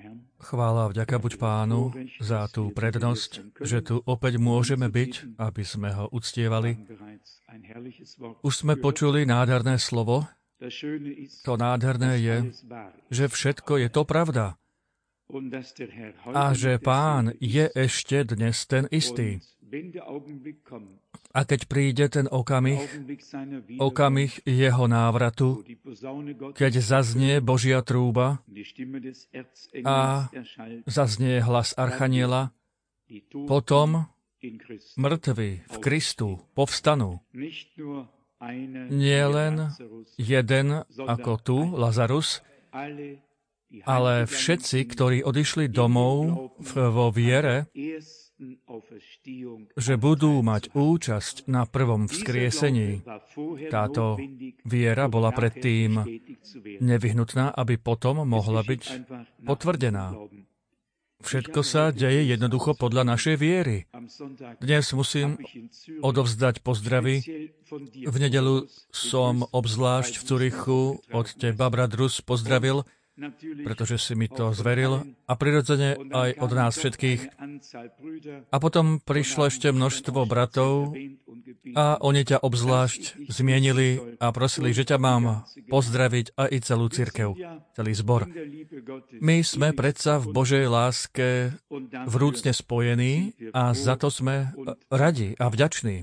Chvála a vďaka buď Pánu za tú prednosť, že tu opäť môžeme byť, aby sme ho uctievali. Už sme počuli nádherné slovo. To nádherné je, že všetko je to pravda. A že Pán je ešte dnes ten istý. A keď príde ten okamih jeho návratu, keď zaznie Božia trúba a zaznie hlas archaniela, potom mŕtvi v Kristu povstanú. Nie len jeden ako tu, Lazarus, ale všetci, ktorí odišli domov vo viere, že budú mať účasť na prvom vzkriesení. Táto viera bola predtým nevyhnutná, aby potom mohla byť potvrdená. Všetko sa deje jednoducho podľa našej viery. Dnes musím odovzdať pozdravy. V nedeľu som obzvlášť v Zurichu od teba, Bradrus, pozdravil, pretože si mi to zveril a prirodzene aj od nás všetkých. A potom prišlo ešte množstvo bratov a oni ťa obzvlášť zmienili a prosili, že ťa mám pozdraviť aj i celú cirkev, celý zbor. My sme predsa v Božej láske vrúcne spojení a za to sme radi a vďační.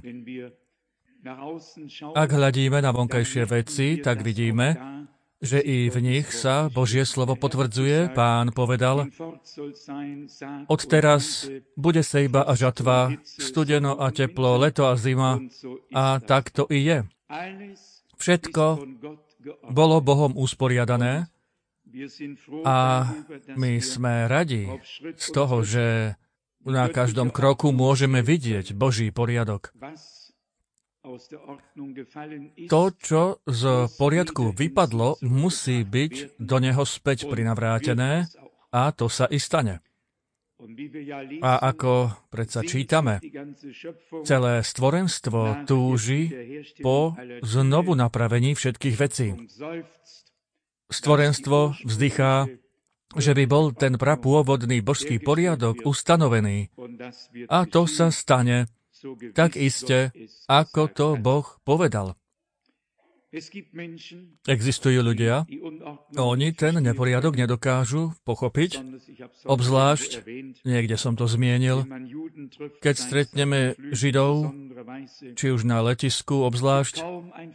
Ak hľadíme na vonkajšie veci, tak vidíme, že i v nich sa Božie slovo potvrdzuje. Pán povedal, odteraz bude sejba a žatva, studeno a teplo, leto a zima, a tak to i je. Všetko bolo Bohom usporiadané a my sme radi z toho, že na každom kroku môžeme vidieť Boží poriadok. To, čo z poriadku vypadlo, musí byť do neho späť prinavrátené a to sa i stane. A ako predsa čítame, celé stvorenstvo túži po znovu napravení všetkých vecí. Stvorenstvo vzdychá, že by bol ten prapôvodný božský poriadok ustanovený. A to sa stane tak iste, ako to Boh povedal. Existujú ľudia, oni ten neporiadok nedokážu pochopiť, obzvlášť, niekde som to zmienil, keď stretneme Židov, či už na letisku, obzvlášť,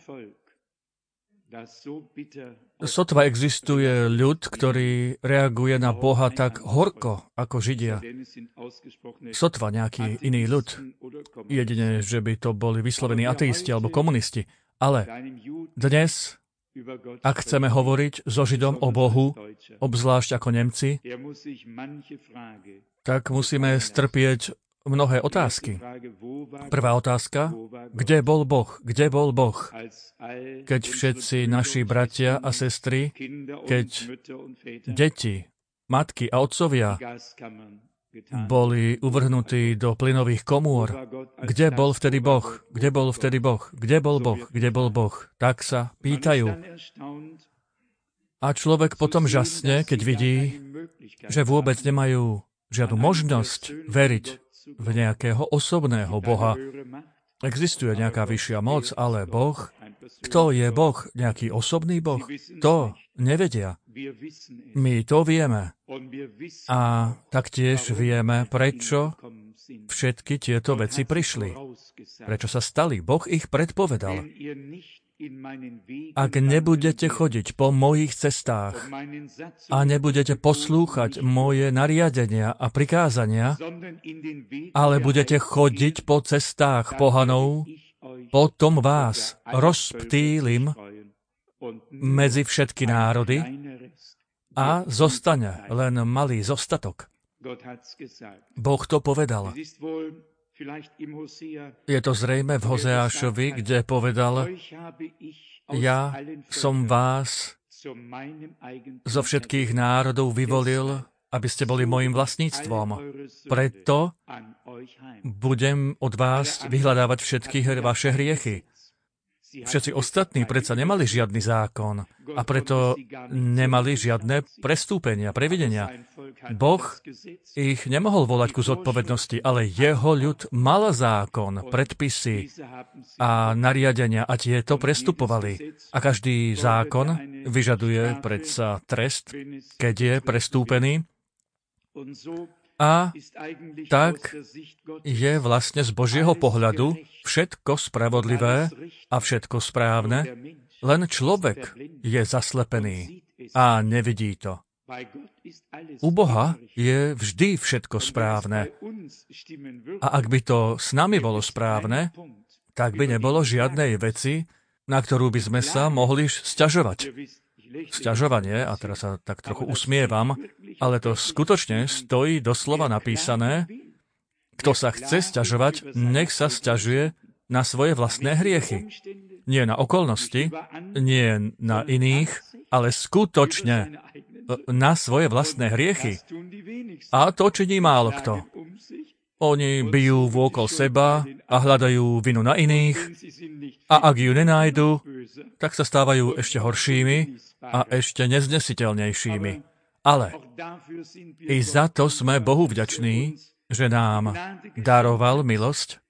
sotva existuje ľud, ktorý reaguje na Boha tak horko ako Židia. Sotva nejaký iný ľud. Jedine, že by to boli vyslovení ateisti alebo komunisti. Ale dnes, ak chceme hovoriť so Židom o Bohu, obzvlášť ako Nemci, tak musíme strpieť mnohé otázky. Prvá otázka, kde bol Boh? Kde bol Boh? Keď všetci naši bratia a sestry, keď deti, matky a otcovia boli uvrhnutí do plynových komôr, kde bol vtedy Boh? Kde bol vtedy Boh? Kde bol Boh? Kde bol Boh? Tak sa pýtajú. A človek potom žasne, keď vidí, že vôbec nemajú žiadnu možnosť veriť v nejakého osobného Boha. Existuje nejaká vyššia moc, ale Boh, kto je Boh? Nejaký osobný Boh? To nevedia. My to vieme. A taktiež vieme, prečo všetky tieto veci prišli. Prečo sa stali? Boh ich predpovedal. Ak nebudete chodiť po mojich cestách a nebudete poslúchať moje nariadenia a prikázania, ale budete chodiť po cestách pohanov, potom vás rozptýlim medzi všetky národy a zostane len malý zostatok. Boh to povedal. Je to zrejme v Hozeášovi, kde povedal, ja som vás zo všetkých národov vyvolil, aby ste boli mojim vlastníctvom. Preto budem od vás vyhľadávať všetky vaše hriechy. Všetci ostatní predsa nemali žiadny zákon a preto nemali žiadne prestúpenia, previdenia. Boh ich nemohol volať ku zodpovednosti, ale jeho ľud mal zákon, predpisy a nariadenia a tieto prestupovali. A každý zákon vyžaduje predsa trest, keď je prestúpený. A tak je vlastne z Božieho pohľadu všetko spravodlivé a všetko správne, len človek je zaslepený a nevidí to. U Boha je vždy všetko správne. A ak by to s nami bolo správne, tak by nebolo žiadnej veci, na ktorú by sme sa mohli sťažovať. Sťažovanie, a teraz sa tak trochu usmievam, ale to skutočne stojí doslova napísané, kto sa chce sťažovať, nech sa sťažuje na svoje vlastné hriechy. Nie na okolnosti, nie na iných, ale skutočne na svoje vlastné hriechy. A to činí málo kto. Oni bijú vôkol seba a hľadajú vinu na iných a ak ju nenájdu, tak sa stávajú ešte horšími a ešte neznesiteľnejšími. Ale i za to sme Bohu vďační, že nám daroval milosť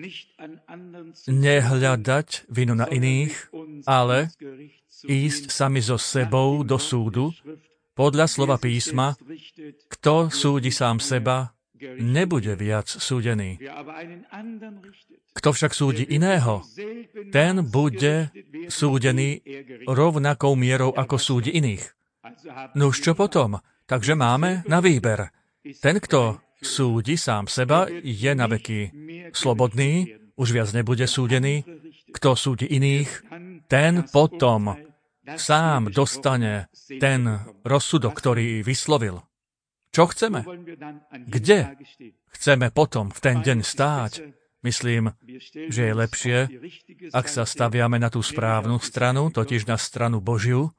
nehľadať vinu na iných, ale ísť sami so sebou do súdu podľa slova písma, kto súdi sám seba, nebude viac súdený. Kto však súdi iného, ten bude súdený rovnakou mierou, ako súdi iných. Nuž čo potom? Takže máme na výber. Ten, kto súdi sám seba, je na veky slobodný, už viac nebude súdený. Kto súdi iných, ten potom sám dostane ten rozsudok, ktorý vyslovil. Čo chceme? Kde chceme potom v ten deň stáť? Myslím, že je lepšie, ak sa staviame na tú správnu stranu, totiž na stranu Božiu,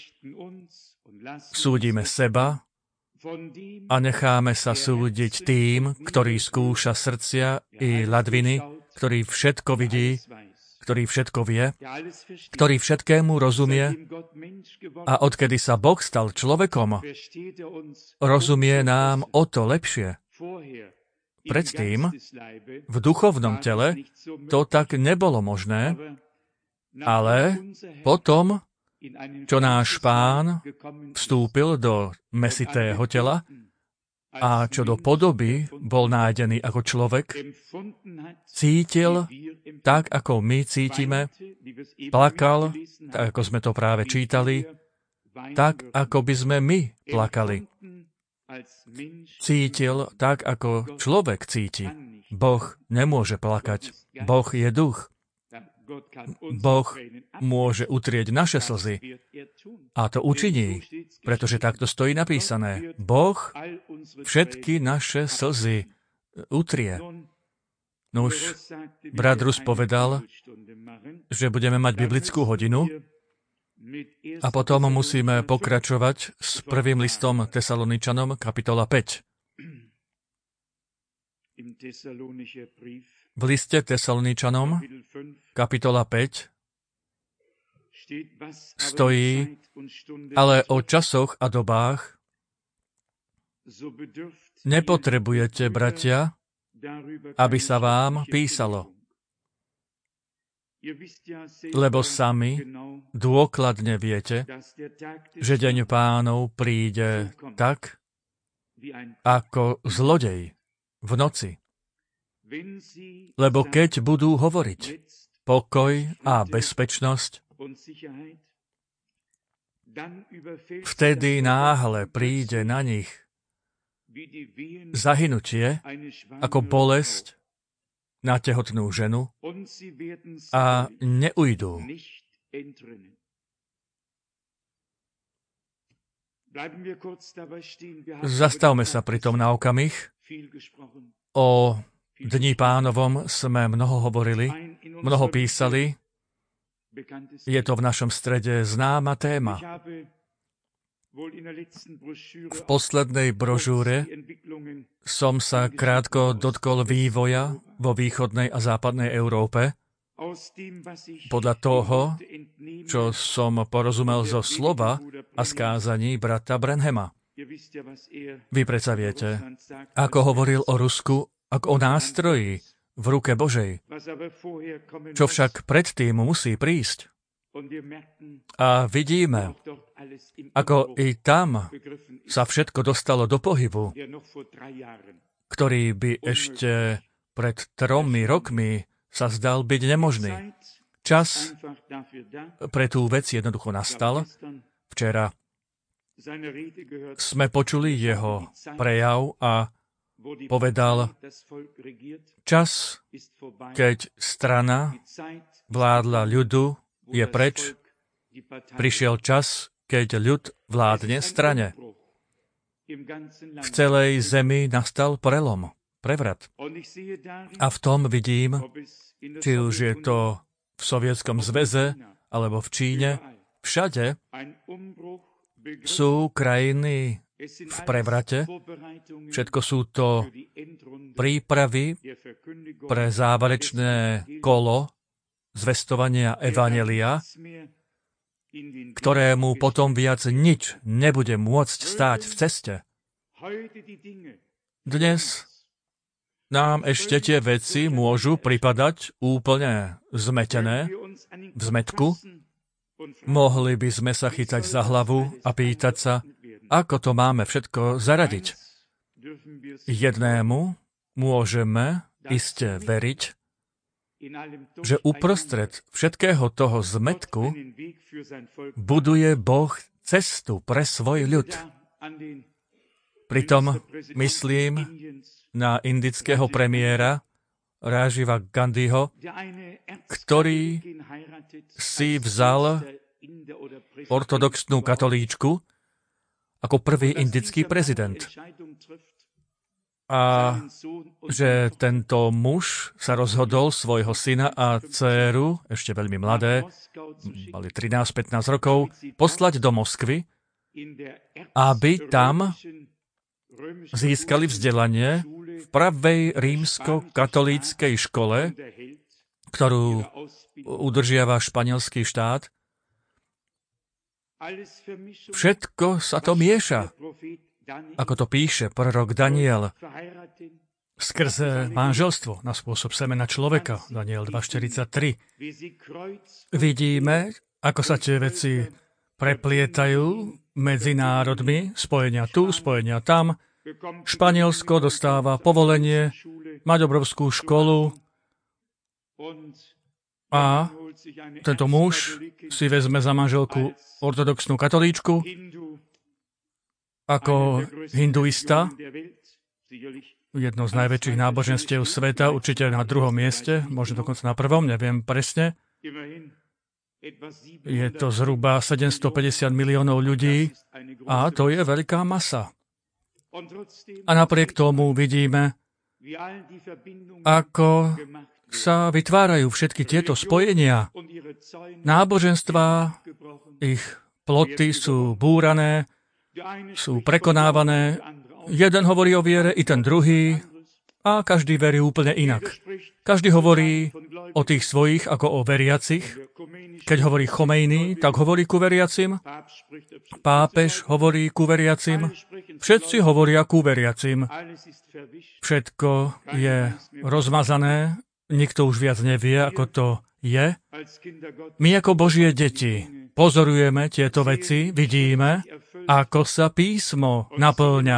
súdime seba a necháme sa súdiť tým, ktorý skúša srdcia i ladviny, ktorý všetko vidí, ktorý všetko vie, ktorý všetkému rozumie a odkedy sa Boh stal človekom, rozumie nám o to lepšie. Predtým, v duchovnom tele, to tak nebolo možné, ale potom, čo náš Pán vstúpil do mäsitého tela a čo do podoby bol nájdený ako človek, cítil tak, ako my cítime, plakal, tak ako sme to práve čítali, tak, ako by sme my plakali. Cítil tak, ako človek cíti. Boh nemôže plakať. Boh je duch. Boh môže utrieť naše slzy. A to učiní, pretože takto stojí napísané. Boh všetky naše slzy utrie. Nuž, brat Rus povedal, že budeme mať biblickú hodinu a potom musíme pokračovať s prvým listom Tesaloničanom, kapitola 5. V liste Tesaloničanom, kapitola 5, stojí, ale o časoch a dobách nepotrebujete, bratia, aby sa vám písalo. Lebo sami dôkladne viete, že deň Pánov príde tak, ako zlodej v noci. Lebo keď budú hovoriť pokoj a bezpečnosť, vtedy náhle príde na nich zahynutie ako bolesť na tehotnú ženu a neujdú. Zastavme sa pri tom na okamih. O Dni Pánovom sme mnoho hovorili, mnoho písali. Je to v našom strede známa téma. V poslednej brožúre som sa krátko dotkol vývoja vo východnej a západnej Európe podľa toho, čo som porozumel zo slova a skázaní brata Branhama. Vy predsa viete, ako hovoril o Rusku, ako o nástroji v ruke Božej, čo však predtým musí prísť. A vidíme, ako i tam sa všetko dostalo do pohybu, ktorý by ešte pred 3 rokmi sa zdal byť nemožný. Čas pre tú vec jednoducho nastal. Včera sme počuli jeho prejav a povedal, čas, keď strana vládla ľudu, je preč. Prišiel čas, keď ľud vládne strane. V celej zemi nastal prelom, prevrat. A v tom vidím, či už je to v Sovietskom zväze, alebo v Číne, všade sú krajiny v prevrate. Všetko sú to prípravy pre záverečné kolo zvestovania evanjelia, ktorému potom viac nič nebude môcť stáť v ceste. Dnes nám ešte tie veci môžu pripadať úplne zmetené, v zmetku. Mohli by sme sa chytať za hlavu a pýtať sa, ako to máme všetko zaradiť. Jednému môžeme iste veriť, že uprostred všetkého toho zmetku buduje Boh cestu pre svoj ľud. Pritom myslím na indického premiéra Rajiva Gandhiho, ktorý si vzal ortodoxnú katolíčku ako prvý indický prezident. A že tento muž sa rozhodol svojho syna a dcéru, ešte veľmi mladé, mali 13-15 rokov, poslať do Moskvy, aby tam získali vzdelanie v pravej rímsko-katolíckej škole, ktorú udržiava španielský štát. Všetko sa to mieša, ako to píše prorok Daniel, skrze manželstvo na spôsob semena človeka, Daniel 2.43. Vidíme, ako sa tie veci preplietajú medzi národmi, spojenia tu, spojenia tam. Španielsko dostáva povolenie mať obrovskú školu a tento muž si vezme za manželku ortodoxnú katolíčku ako hinduista, jedno z najväčších náboženstiev sveta, určite na 2. mieste, možno dokonca na 1., neviem presne. Je to zhruba 750 miliónov ľudí a to je veľká masa. A napriek tomu vidíme, ako sa vytvárajú všetky tieto spojenia. Náboženstvá, ich ploty sú búrané, sú prekonávané. Jeden hovorí o viere, i ten druhý, a každý verí úplne inak. Každý hovorí o tých svojich ako o veriacich. Keď hovorí Chomejny, tak hovorí ku veriacim. Pápež hovorí ku veriacim. Všetci hovoria ku veriacim. Všetko je rozmazané. Nikto už viac nevie, ako to je. My ako Božie deti pozorujeme tieto veci, vidíme, ako sa písmo naplňa.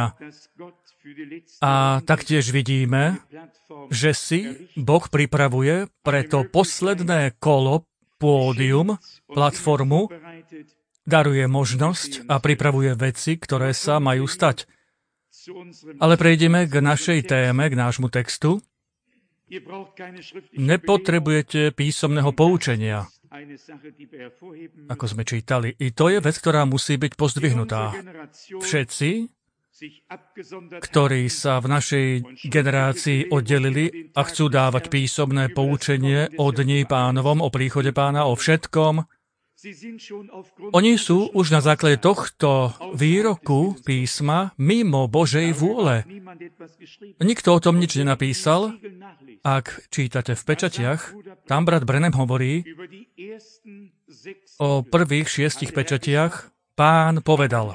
A taktiež vidíme, že si Boh pripravuje pre to posledné kolo, pódium, platformu, daruje možnosť a pripravuje veci, ktoré sa majú stať. Ale prejdeme k našej téme, k nášmu textu. Nepotrebujete písomného poučenia, ako sme čítali. I to je vec, ktorá musí byť pozdvihnutá. Všetci, ktorí sa v našej generácii oddelili a chcú dávať písomné poučenie o dni Pánovom, o príchode Pána, o všetkom, oni sú už na základe tohto výroku písma mimo Božej vôle. Nikto o tom nič nenapísal. Ak čítate v pečatiach, Tam brat Branham hovorí o prvých 6 pečatiach. Pán povedal.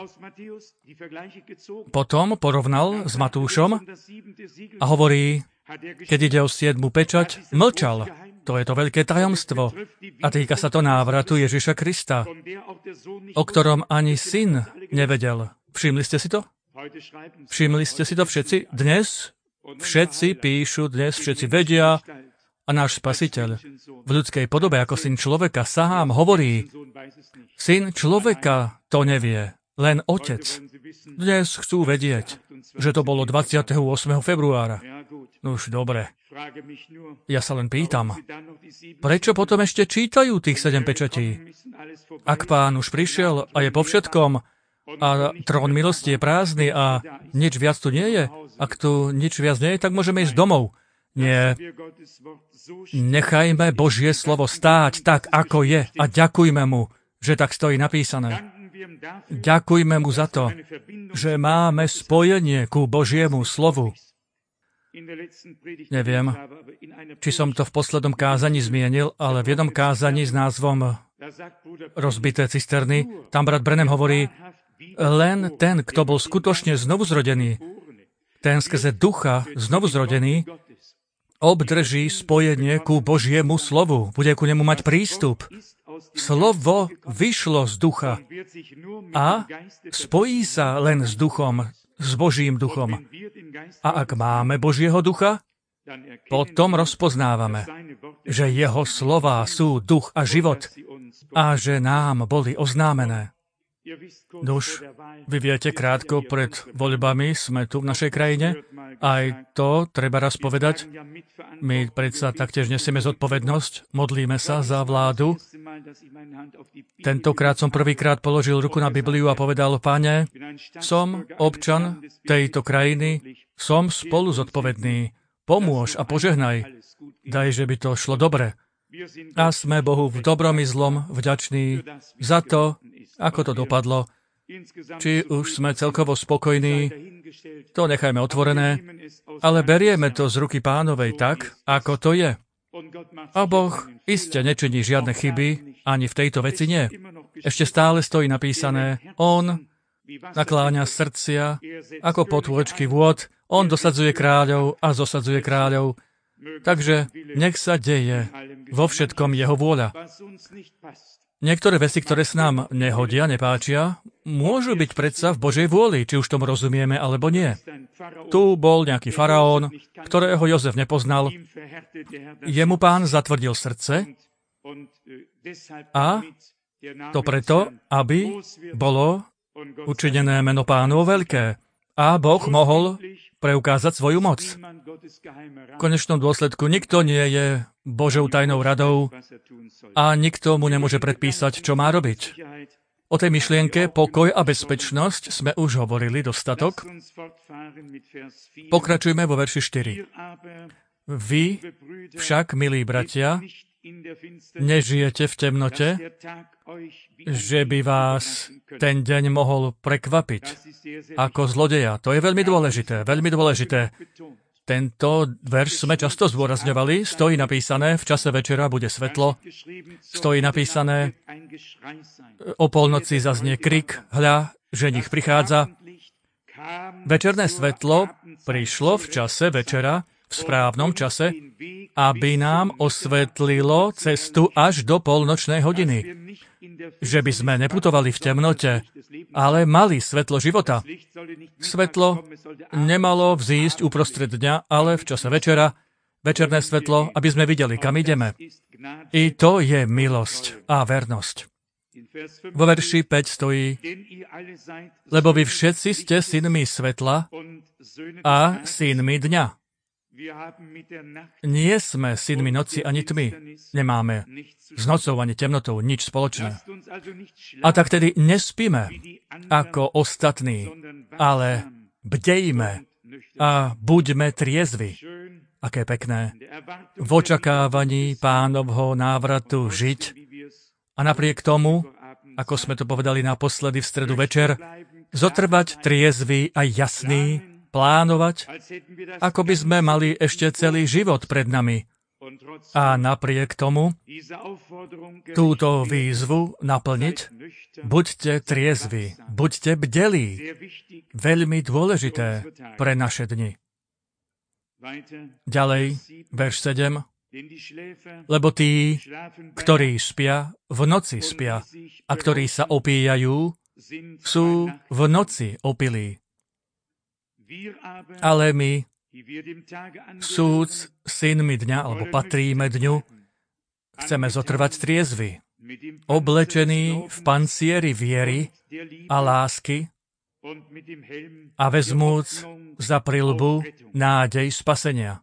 Potom porovnal s Matúšom a hovorí, keď ide o 7. pečať, mlčal. To je to veľké tajomstvo. A týka sa to návratu Ježiša Krista, o ktorom ani syn nevedel. Všimli ste si to? Všimli ste si to všetci? Dnes všetci píšu, dnes všetci vedia a náš Spasiteľ v ľudskej podobe ako syn človeka sám hovorí, syn človeka to nevie, len Otec. Dnes chcú vedieť, že to bolo 28. februára. No už dobre. Ja sa len pýtam, prečo potom ešte čítajú tých 7 pečatí? Ak Pán už prišiel a je po všetkom a trón milosti je prázdny a nič viac tu nie je, ak tu nič viac nie je, tak môžeme ísť domov. Nie. Nechajme Božie slovo stáť tak, ako je a ďakujme mu, že tak stojí napísané. Ďakujme mu za to, že máme spojenie ku Božiemu slovu. Neviem, či som to v poslednom kázaní zmienil, ale v jednom kázaní s názvom Rozbité cisterny, tam brat Branham hovorí, len ten, kto bol skutočne znovuzrodený, ten skrze ducha znovuzrodený, obdrží spojenie ku Božiemu slovu, bude ku nemu mať prístup. Slovo vyšlo z ducha a spojí sa len s duchom, s Božím duchom. A ak máme Božieho ducha, potom rozpoznávame, že jeho slová sú duch a život a že nám boli oznámené. Nuž, vy viete, krátko pred voľbami sme tu v našej krajine. Aj to treba raz povedať. My predsa taktiež nesieme zodpovednosť, modlíme sa za vládu. Tentokrát som prvýkrát položil ruku na Bibliu a povedal, Pane, som občan tejto krajiny, som spolu zodpovedný. Pomôž a požehnaj. Daj, že by to šlo dobre. A sme Bohu v dobrom i zlom vďační za to, ako to dopadlo. Či už sme celkovo spokojní, to nechajme otvorené, ale berieme to z ruky Pánovej tak, ako to je. A Boh iste nečiní žiadne chyby, ani v tejto veci nie. Ešte stále stojí napísané, on nakláňa srdcia ako potôčky vôd, on dosadzuje kráľov a zosadzuje kráľov. Takže nech sa deje vo všetkom jeho vôľa. Niektoré veci, ktoré sa nám nehodia, nepáčia, môžu byť predsa v Božej vôli, či už tomu rozumieme, alebo nie. Tu bol nejaký faraón, ktorého Jozef nepoznal. Jemu Pán zatvrdil srdce a to preto, aby bolo učinené meno Pánovo veľké a Boh mohol preukázať svoju moc. V konečnom dôsledku nikto nie je Božou tajnou radou a nikto mu nemôže predpísať, čo má robiť. O tej myšlienke pokoj a bezpečnosť sme už hovorili dostatok. Pokračujme vo verši 4. Vy však, milí bratia, nežijete v temnote, že by vás ten deň mohol prekvapiť ako zlodeja. To je veľmi dôležité, veľmi dôležité. Tento verš sme často zdôrazňovali. Stojí napísané, v čase večera bude svetlo. Stojí napísané, o polnoci zaznie krik, hľa, ženich prichádza. Večerné svetlo prišlo v čase večera, v správnom čase, aby nám osvetlilo cestu až do polnočnej hodiny. Že by sme neputovali v temnote, ale mali svetlo života. Svetlo nemalo vzísť uprostred dňa, ale v čase večera, večerné svetlo, aby sme videli, kam ideme. I to je milosť a vernosť. Vo verši 5 stojí, lebo vy všetci ste synmi svetla a synmi dňa. Nie sme synmi noci ani tmy. Nemáme s nocou ani temnotou nič spoločné. A tak tedy nespíme ako ostatní, ale bdejme a buďme triezvi. Aké pekné. V očakávaní Pánovho návratu žiť a napriek tomu, ako sme to povedali naposledy v stredu večer, zotrvať triezvy a jasný, plánovať, ako by sme mali ešte celý život pred nami A napriek tomu túto výzvu naplniť, buďte triezvi, buďte bdelí. Veľmi dôležité pre naše dni. Ďalej, verš 7. Lebo tí, ktorí spia, v noci spia, a ktorí sa opíjajú, sú v noci opilí. Ale my, súd synmi dňa, alebo patríme dňu, chceme zotrvať triezvy, oblečení v pancieri viery a lásky a vezmúc za prilbu nádej spasenia.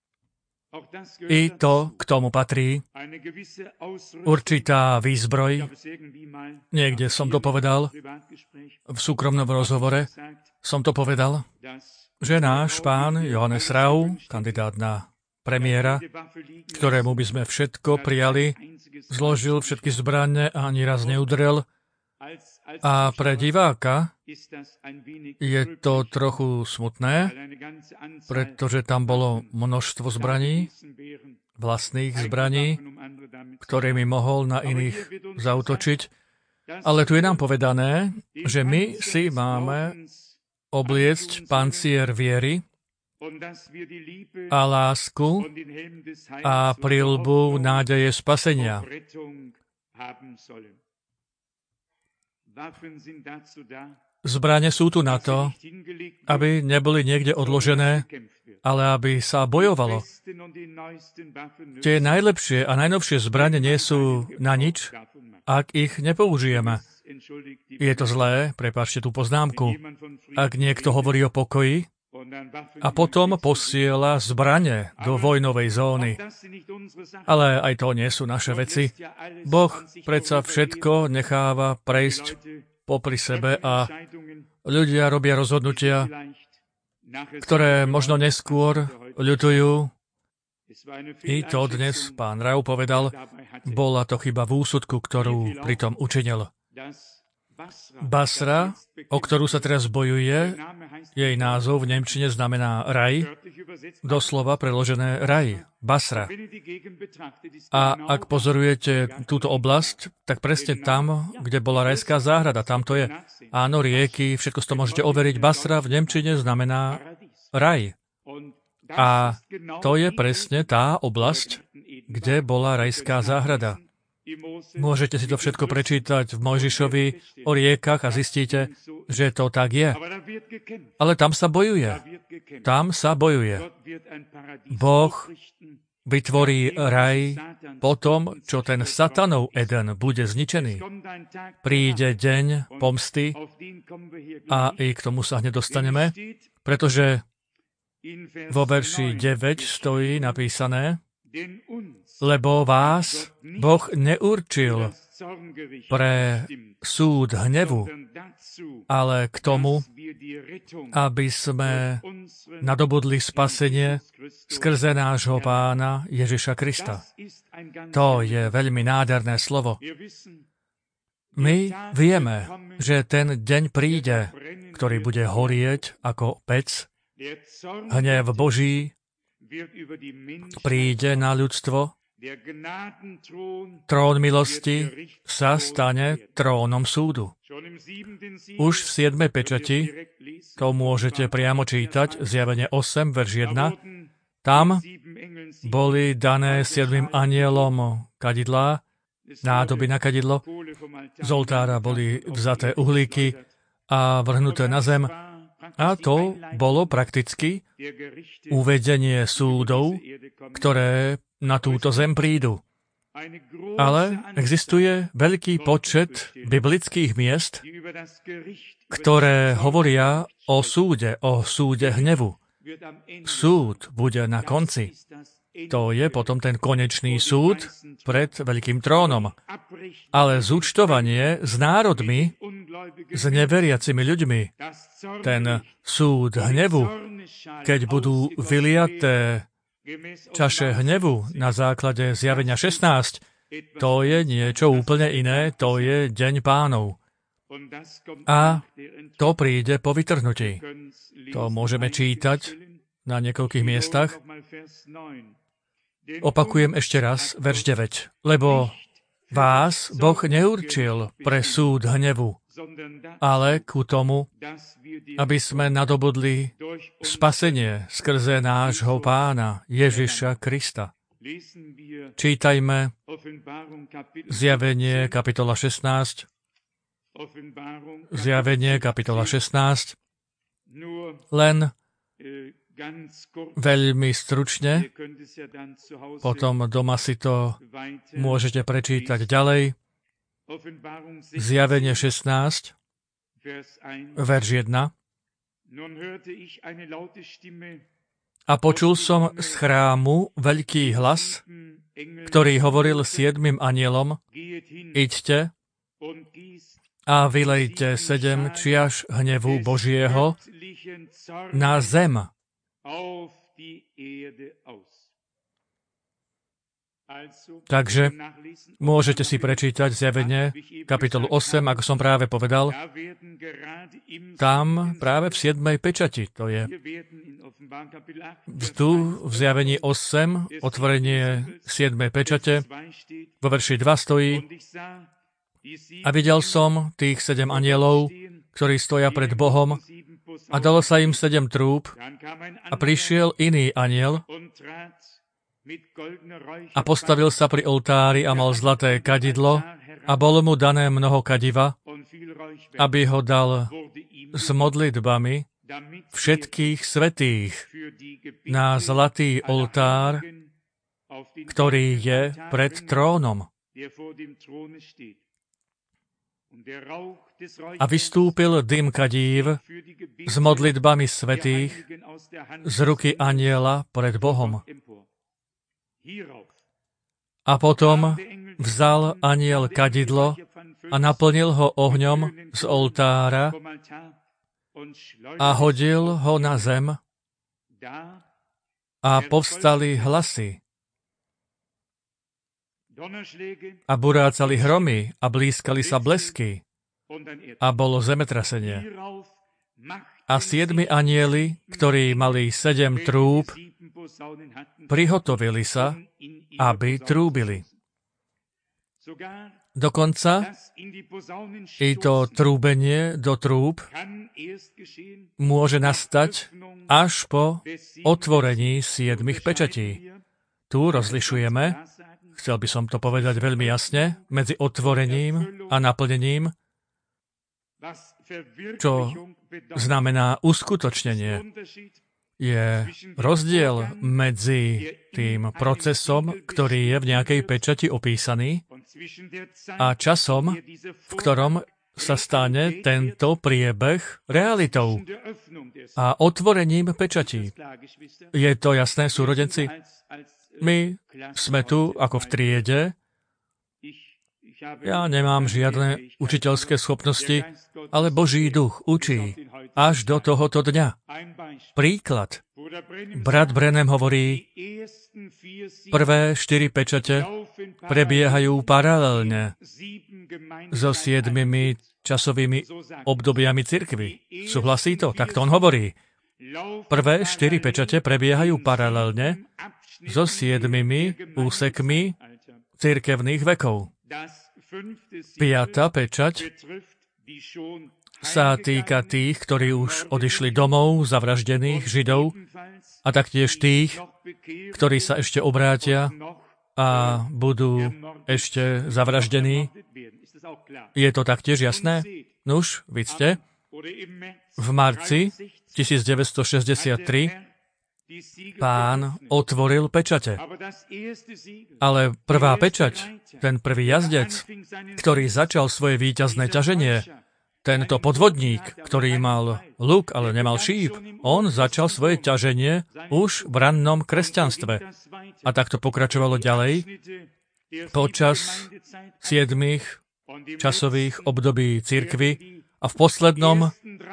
I to k tomu patrí určitá výzbroj. Niekde som to povedal, v súkromnom rozhovore som to povedal, že náš pán Johannes Rau, kandidát na premiéra, ktorému by sme všetko prijali, zložil všetky zbrane a ani raz neudrel. A pre diváka je to trochu smutné, pretože tam bolo množstvo zbraní, vlastných zbraní, ktorými mohol na iných zaútočiť. Ale tu je nám povedané, že my si máme obliecť pancier viery a lásku a prilbu nádeje spasenia. Zbrane sú tu na to, aby neboli niekde odložené, ale aby sa bojovalo. Tie najlepšie a najnovšie zbrane nie sú na nič, ak ich nepoužijeme. Je to zlé, prepáčte tú poznámku, ak niekto hovorí o pokoji a potom posiela zbrane do vojnovej zóny. Ale aj to nie sú naše veci. Boh predsa všetko necháva prejsť popri sebe a ľudia robia rozhodnutia, ktoré možno neskôr ľutujú. I to dnes pán Rau povedal, bola to chyba v úsudku, ktorú pritom učinil. Basra, o ktorú sa teraz bojuje, jej názov v nemčine znamená raj, doslova preložené raj, Basra. A ak pozorujete túto oblasť, tak presne tam, kde bola rajská záhrada, tam to je. Áno, rieky, všetko to môžete overiť. Basra v nemčine znamená raj. A to je presne tá oblasť, kde bola rajská záhrada. Môžete si to všetko prečítať v Mojžišovi o riekach a zistíte, že to tak je. Ale tam sa bojuje. Tam sa bojuje. Boh vytvorí raj potom, čo ten satanov Eden bude zničený. Príde deň pomsty a i k tomu sa hneď dostaneme, pretože vo verši 9 stojí napísané, lebo vás Boh neurčil pre súd hnevu, ale k tomu, aby sme nadobudli spasenie skrze nášho Pána Ježiša Krista. To je veľmi nádherné slovo. My vieme, že ten deň príde, ktorý bude horieť ako pec. Hnev Boží príde na ľudstvo. Trón milosti sa stane trónom súdu. Už v 7. pečati, to môžete priamo čítať, Zjavenie 8, verš 1, tam boli dané 7 anielom kadidlá, nádoby na kadidlo, z oltára boli vzaté uhlíky a vrhnuté na zem. A to bolo prakticky uvedenie súdov, ktoré na túto zem prídu. Ale existuje veľký počet biblických miest, ktoré hovoria o súde hnevu. Súd bude na konci. To je potom ten konečný súd pred veľkým trónom. Ale zúčtovanie s národmi, s neveriacimi ľuďmi, ten súd hnevu, keď budú vyliaté čaše hnevu na základe Zjavenia 16, to je niečo úplne iné, to je deň Pánov. A to príde po vytrhnutí. To môžeme čítať na niekoľkých miestach. Opakujem ešte raz, verš 9. Lebo vás Boh neurčil pre súd hnevu, ale ku tomu, aby sme nadobudli spasenie skrze nášho Pána Ježiša Krista. Čítajme Zjavenie kapitola 16. Zjavenie kapitola 16. Len veľmi stručne, potom doma si to môžete prečítať ďalej. Zjavenie 16, verš 1. A počul som z chrámu veľký hlas, ktorý hovoril 7 anielom, idte a vylejte 7 čiaš hnevu Božieho na zem. Takže môžete si prečítať Zjavenie kapitolu 8, ako som práve povedal. Tam práve v 7. pečati to je. Tu v Zjavení 8, otvorenie 7. pečate, vo verši 2 stojí: A videl som tých 7 anielov, ktorí stoja pred Bohom, a dalo sa im 7 trúb, a prišiel iný aniel a postavil sa pri oltári a mal zlaté kadidlo a bolo mu dané mnoho kadiva, aby ho dal s modlitbami všetkých svätých na zlatý oltár, ktorý je pred trónom. A vystúpil dym kadív s modlitbami svätých z ruky anjela pred Bohom. A potom vzal anjel kadidlo a naplnil ho ohňom z oltára a hodil ho na zem a povstali hlasy a burácali hromy a blískali sa blesky a bolo zemetrasenie. A 7 anjeli, ktorí mali 7 trúb, prihotovili sa, aby trúbili. Dokonca i to trúbenie do trúb môže nastať až po otvorení 7 pečatí. Tu rozlišujeme, chcel by som to povedať veľmi jasne, medzi otvorením a naplnením, čo znamená uskutočnenie. Je rozdiel medzi tým procesom, ktorý je v nejakej pečati opísaný, a časom, v ktorom sa stane tento priebeh realitou a otvorením pečatí. Je to jasné, súrodenci? My sme tu ako v triede. Ja nemám žiadne učiteľské schopnosti, ale Boží duch učí až do tohoto dňa. Príklad. Brat Branham hovorí, prvé 4 pečate prebiehajú paralelne so 7 časovými obdobiami cirkvi. Súhlasí to? Tak to on hovorí. Prvé 4 pečate prebiehajú paralelne so 7 úsekmi cirkevných vekov. 5. pečať sa týka tých, ktorí už odišli domov, zavraždených Židov, a taktiež tých, ktorí sa ešte obrátia a budú ešte zavraždení. Je to taktiež jasné? Nuž, vidzte, v marci 1963 Pán otvoril pečate. Ale prvá pečať, ten prvý jazdec, ktorý začal svoje víťazné ťaženie, tento podvodník, ktorý mal luk, ale nemal šíp, on začal svoje ťaženie už v rannom kresťanstve. A tak to pokračovalo ďalej počas 7 časových období cirkvi. A v poslednom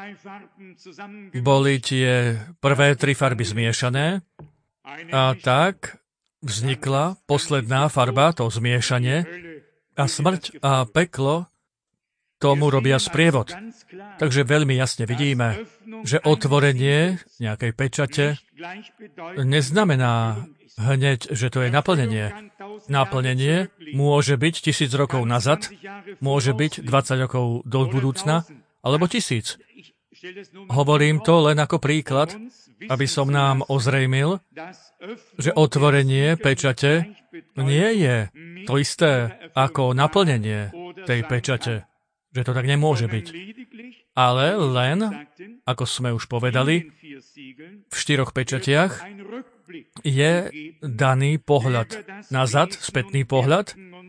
boli tie prvé 3 farby zmiešané a tak vznikla posledná farba, to zmiešanie, a smrť a peklo tomu robia sprievod. Takže veľmi jasne vidíme, že otvorenie nejakej pečate neznamená hneď, že to je naplnenie. Naplnenie môže byť 1000 rokov nazad, môže byť 20 rokov do budúcna, alebo 1000. Hovorím to len ako príklad, aby som nám ozrejmil, že otvorenie pečate nie je to isté ako naplnenie tej pečate. Že to tak nemôže byť. Ale len, ako sme už povedali, v 4 pečatiach je daný pohľad nazad, spätný pohľad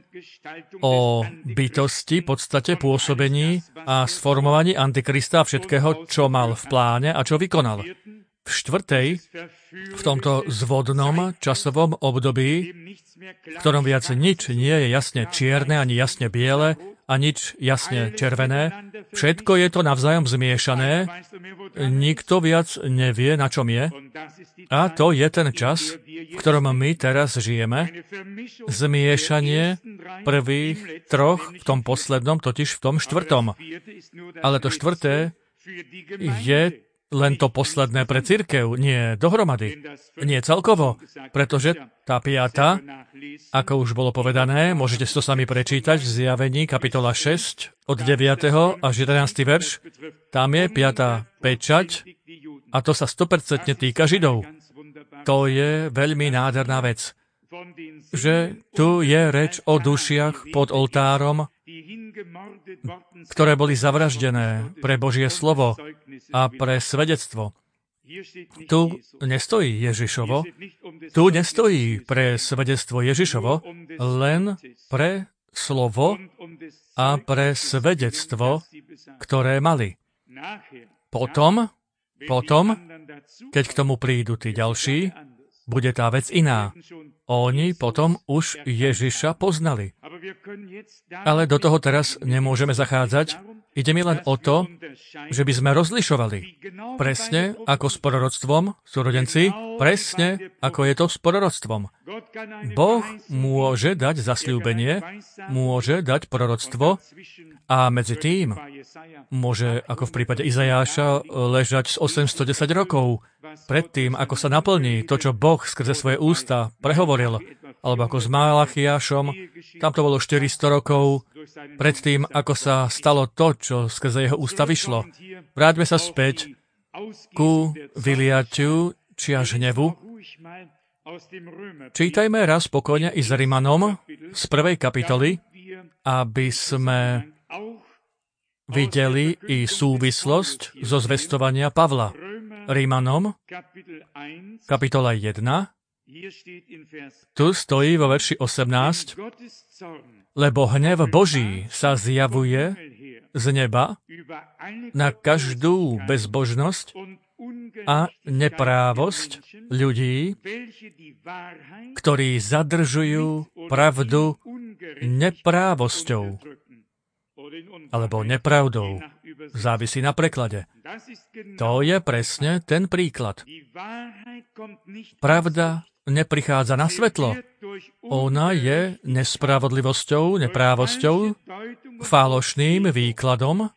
o bytosti, podstate, pôsobení a sformovaní Antikrista a všetkého, čo mal v pláne a čo vykonal. V 4. v tomto zvodnom časovom období, v ktorom viac nič nie je jasne čierne ani jasne biele a nič jasne červené, všetko je to navzájom zmiešané, nikto viac nevie, na čom je. A to je ten čas, v ktorom my teraz žijeme. Zmiešanie prvých 3 v tom poslednom, totiž v tom 4. Ale to 4. je len to posledné pre cirkev, nie dohromady, nie celkovo, pretože tá 5., ako už bolo povedané, môžete si to sami prečítať v Zjavení, kapitola 6, od 9. až 11. verš, tam je 5. pečať a to sa 100% týka Židov. To je veľmi nádherná vec, že tu je reč o dušiach pod oltárom, ktoré boli zavraždené pre Božie slovo a pre svedectvo. Tu nestojí Ježišovo, tu nestojí pre svedectvo Ježišovo, len pre slovo a pre svedectvo, ktoré mali. Potom, keď k tomu prídu tí ďalší, bude tá vec iná. Oni potom už Ježiša poznali. Ale do toho teraz nemôžeme zachádzať. Ide mi len o to, že by sme rozlišovali. Presne ako s proroctvom, súrodenci, presne ako je to s proroctvom. Boh môže dať zasľúbenie, môže dať proroctvo a medzi tým môže, ako v prípade Izajáša, ležať z 810 rokov predtým, ako sa naplní to, čo Boh skrze svoje ústa prehovoril, alebo ako s Malachiášom, tam to bolo 400 rokov predtým, ako sa stalo to, čo skrze jeho ústa vyšlo. Vráťme sa späť ku vyliatiu čiaž hnevu. Čítajme raz spokojne i s Rimanom z 1. kapitoly, aby sme videli i súvislosť zo zvestovania Pavla. Rimanom, kapitola 1, tu stojí vo verši 18, lebo hnev Boží sa zjavuje z neba na každú bezbožnosť a neprávosť ľudí, ktorí zadržujú pravdu neprávosťou alebo nepravdou. Závisí na preklade. To je presne ten príklad. Pravda neprichádza na svetlo. Ona je nespravodlivosťou, neprávosťou, falošným výkladom,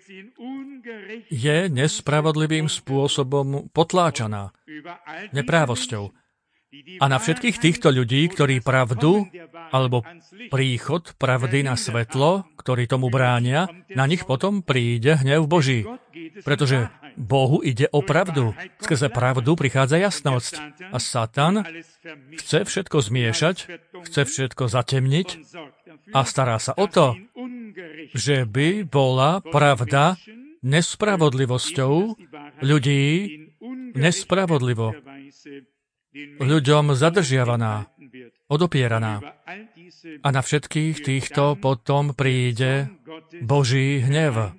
je nespravodlivým spôsobom potláčaná, neprávosťou. A na všetkých týchto ľudí, ktorí pravdu, alebo príchod pravdy na svetlo, ktorí tomu bránia, na nich potom príde hnev Boží. Pretože Bohu ide o pravdu. Skrze pravdu prichádza jasnosť. A Satan chce všetko zmiešať, chce všetko zatemniť a stará sa o to, že by bola pravda nespravodlivosťou ľudí nespravodlivo. Ľuďom zadržiavaná, odopieraná. A na všetkých týchto potom príde Boží hnev.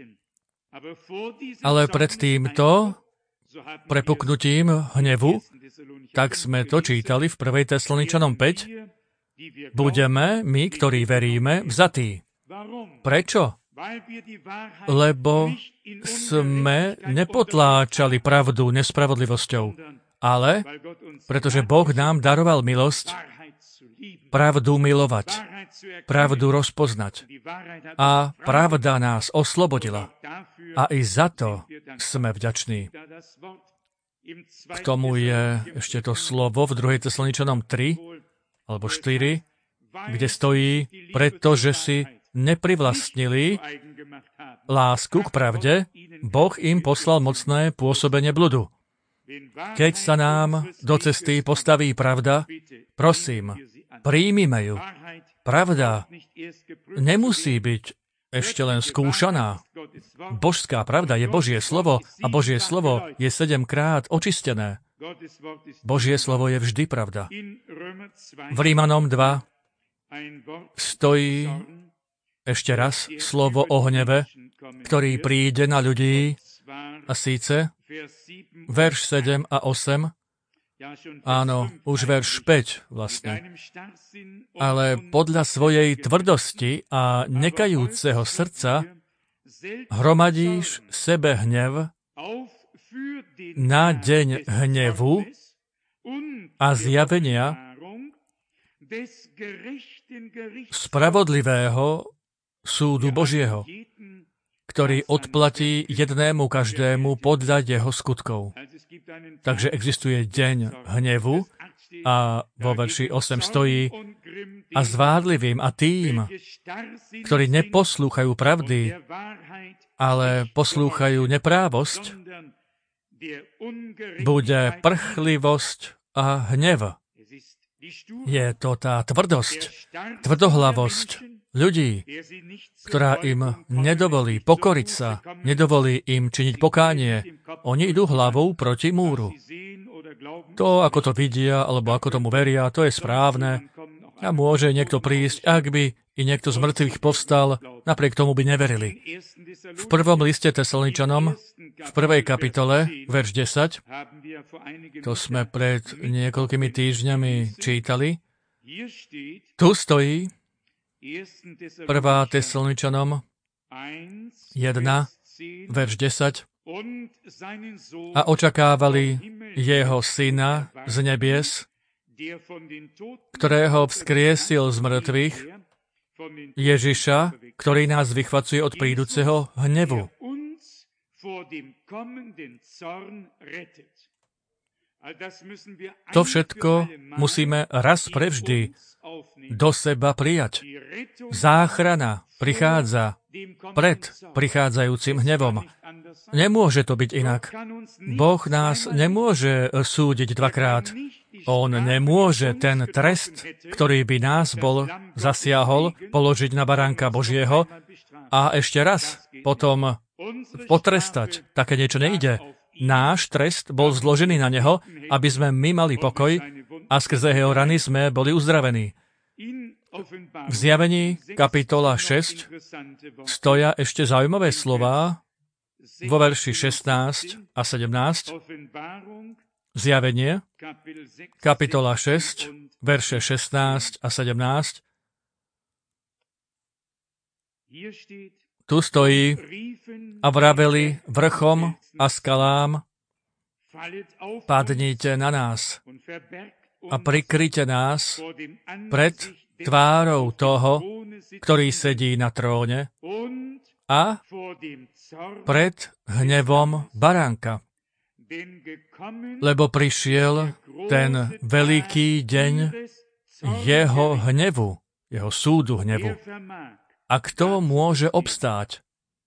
Ale pred týmto prepuknutím hnevu, tak sme to čítali v 1. Tesaloničanom 5, budeme my, ktorí veríme, vzatí. Prečo? Lebo sme nepotláčali pravdu nespravodlivosťou, ale pretože Boh nám daroval milosť, pravdu milovať, pravdu rozpoznať. A pravda nás oslobodila. A i za to sme vďační. K tomu je ešte to slovo v 2. Tesaloničanom 3 alebo 4, kde stojí, pretože si neprivlastnili lásku k pravde, Boh im poslal mocné pôsobenie bludu. Keď sa nám do cesty postaví pravda, prosím, príjmime ju. Pravda nemusí byť ešte len skúšaná. Božská pravda je Božie slovo a Božie slovo je 7-krát očistené. Božie slovo je vždy pravda. V Rímanom 2 stojí ešte raz slovo o hneve, ktorý príde na ľudí, a síce verš 7 a 8, áno, už verš 5 vlastne. Ale podľa svojej tvrdosti a nekajúceho srdca hromadíš sebe hnev na deň hnevu a zjavenia spravodlivého súdu Božieho, ktorý odplatí jednému každému podľa jeho skutkov. Takže existuje deň hnevu a vo verši 8 stojí a zvádlivým a tým, ktorí neposlúchajú pravdy, ale poslúchajú neprávosť, bude prchlivosť a hnev. Je to tá tvrdosť, tvrdohlavosť ľudí, ktorá im nedovolí pokoriť sa, nedovolí im činiť pokánie. Oni idú hlavou proti múru. To, ako to vidia, alebo ako tomu veria, to je správne. A môže niekto prísť, ak by i niekto z mŕtvych povstal, napriek tomu by neverili. V 1. liste Tesaloničanom, v 1. kapitole, verš 10, to sme pred niekoľkými týždňami čítali, tu stojí 1. Tesaloničanom 1, verš 10, a očakávali jeho syna z nebies, ktorého vzkriesil z mŕtvych, Ježiša, ktorý nás vychvacuje od príduceho hnevu. To všetko musíme raz prevždy do seba prijať. Záchrana prichádza pred prichádzajúcim hnevom. Nemôže to byť inak. Boh nás nemôže súdiť dvakrát. On nemôže ten trest, ktorý by nás bol zasiahol, položiť na baránka Božieho a ešte raz potom potrestať. Také niečo nejde. Náš trest bol zložený na neho, aby sme my mali pokoj a skrze jeho rany sme boli uzdravení. V Zjavení kapitola 6 stoja ešte zaujímavé slová vo verši 16 a 17. Zjavenie, kapitola 6, verše 16 a 17. Tu stojí a vraveli vrchom a skalám, padnite na nás a prikryte nás pred tvárou toho, ktorý sedí na tróne a pred hnevom baránka. Lebo prišiel ten veľký deň jeho hnevu, jeho súdu hnevu. A kto môže obstáť?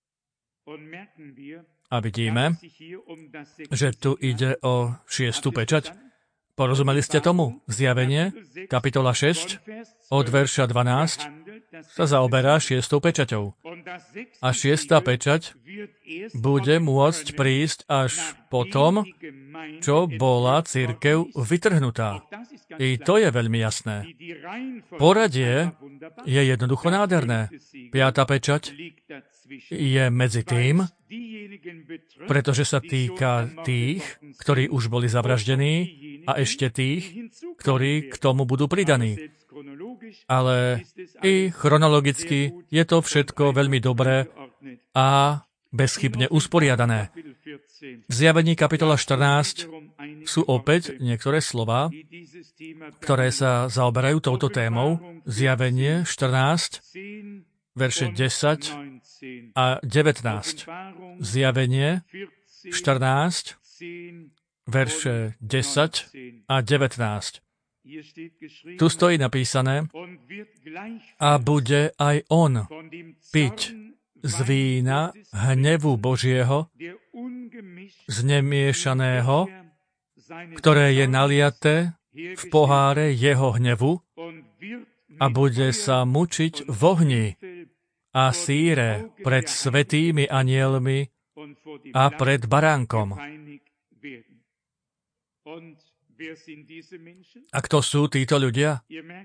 A vidíme, že tu ide o 6. pečať. Porozumeli ste tomu? Zjavenie, kapitola 6, od verša 12, sa zaoberá 6. pečaťou. A 6. pečať bude môcť prísť až po tom, čo bola cirkev vytrhnutá. I to je veľmi jasné. Poradie je jednoducho nádherné. 5. pečať je medzi tým, pretože sa týka tých, ktorí už boli zavraždení a ešte tých, ktorí k tomu budú pridaní. Ale i chronologicky je to všetko veľmi dobré a bezchybne usporiadané. V Zjavení kapitola 14 sú opäť niektoré slová, ktoré sa zaoberajú touto témou. Zjavenie 14, verše 10 a 19. Zjavenie 14, verše 10 a 19. Tu stojí napísané: a bude aj on piť z vína hnevu Božieho, znemiešaného, ktoré je naliaté v poháre jeho hnevu, a bude sa mučiť v ohni a síre pred svätými anjelmi a pred baránkom. A kto sú títo ľudia?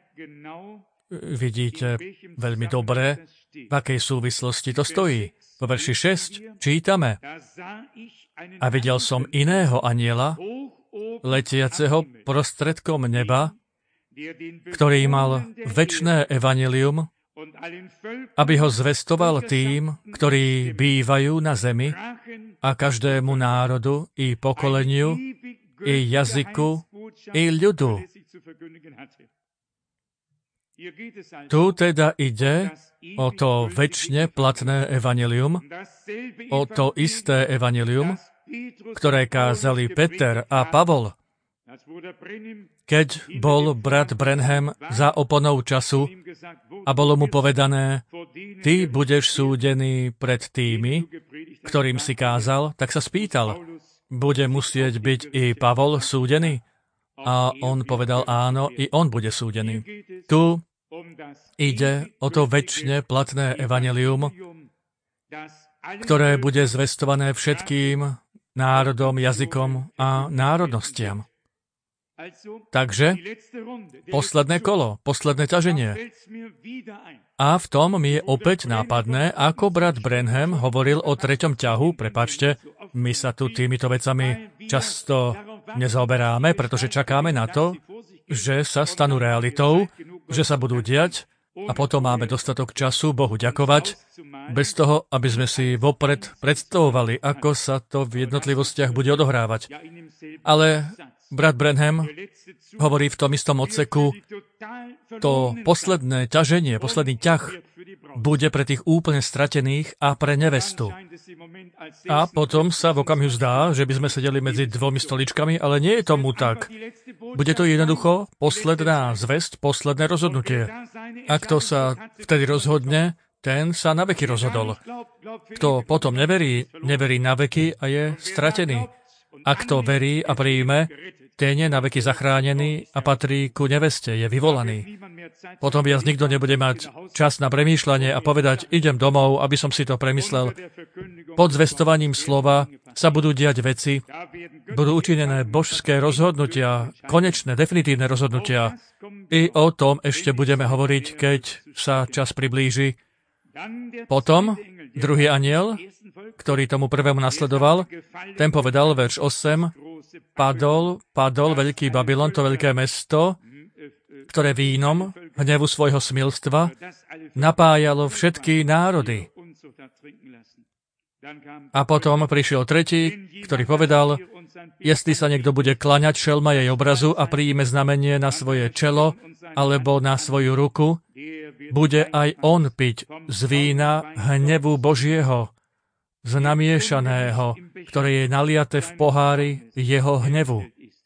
Vidíte veľmi dobre, v akej súvislosti to stojí. Vo verši 6 čítame: a videl som iného anjela, letiaceho prostredkom neba, ktorý mal večné evanjelium, aby ho zvestoval tým, ktorí bývajú na zemi, a každému národu i pokoleniu, i jazyku, i ľudu. Tu teda ide o to večne platné evanjelium, o to isté evanjelium, ktoré kázali Peter a Pavol, keď bol brat Branham za oponou času a bolo mu povedané: ty budeš súdený pred tými, ktorým si kázal, tak sa spýtal: bude musieť byť i Pavol súdený? A on povedal: áno, i on bude súdený. Tu ide o to večne platné evanjelium, ktoré bude zvestované všetkým národom, jazykom a národnostiam. Takže posledné kolo, posledné ťaženie. A v tom mi je opäť nápadné, ako brat Branham hovoril o treťom ťahu. Prepáčte, my sa tu týmito vecami často nezaoberáme, pretože čakáme na to, že sa stanú realitou, že sa budú diať, a potom máme dostatok času Bohu ďakovať, bez toho, aby sme si vopred predstavovali, ako sa to v jednotlivostiach bude odohrávať. Ale brat Branham hovorí v tom istom odseku: to posledné ťaženie, posledný ťah bude pre tých úplne stratených a pre nevestu. A potom sa v okamihu zdá, že by sme sedeli medzi dvomi stoličkami, ale nie je tomu tak. Bude to jednoducho posledná zvesť, posledné rozhodnutie. A kto sa vtedy rozhodne, ten sa na veky rozhodol. Kto potom neverí, neverí na veky a je stratený. A kto verí a príjme, ten je na veky zachránený a patrí ku neveste, je vyvolaný. Potom viac nikto nebude mať čas na premýšľanie a povedať: idem domov, aby som si to premyslel. Pod zvestovaním slova sa budú diať veci, budú učinené božské rozhodnutia, konečné, definitívne rozhodnutia. I o tom ešte budeme hovoriť, keď sa čas priblíži. Potom druhý anjel, ktorý tomu prvému nasledoval, ten povedal, verš 8, padol veľký Babylon, to veľké mesto, ktoré vínom hnevu svojho smilstva napájalo všetky národy. A potom prišiel tretí, ktorý povedal: jestli sa niekto bude klaňať šelma jej obrazu a príjme znamenie na svoje čelo alebo na svoju ruku, bude aj on piť z vína hnevu Božieho, znamiešaného, ktoré je naliaté v pohári jeho hnevu.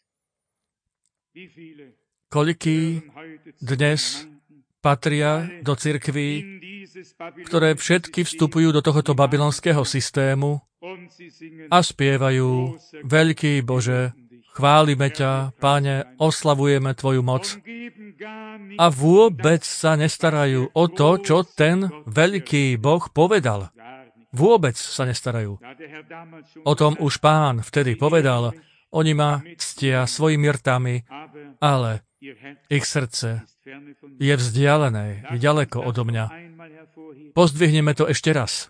Koľkí dnes patria do cirkví, ktoré všetky vstupujú do tohoto babylonského systému a spievajú: veľký Bože, chválime ťa, Páne, oslavujeme tvoju moc. A vôbec sa nestarajú o to, čo ten veľký Boh povedal. Vôbec sa nestarajú. O tom už Pán vtedy povedal: oni ma ctia svojimi rtami, ale ich srdce je vzdialené, je ďaleko odo mňa. Pozdvihneme to ešte raz.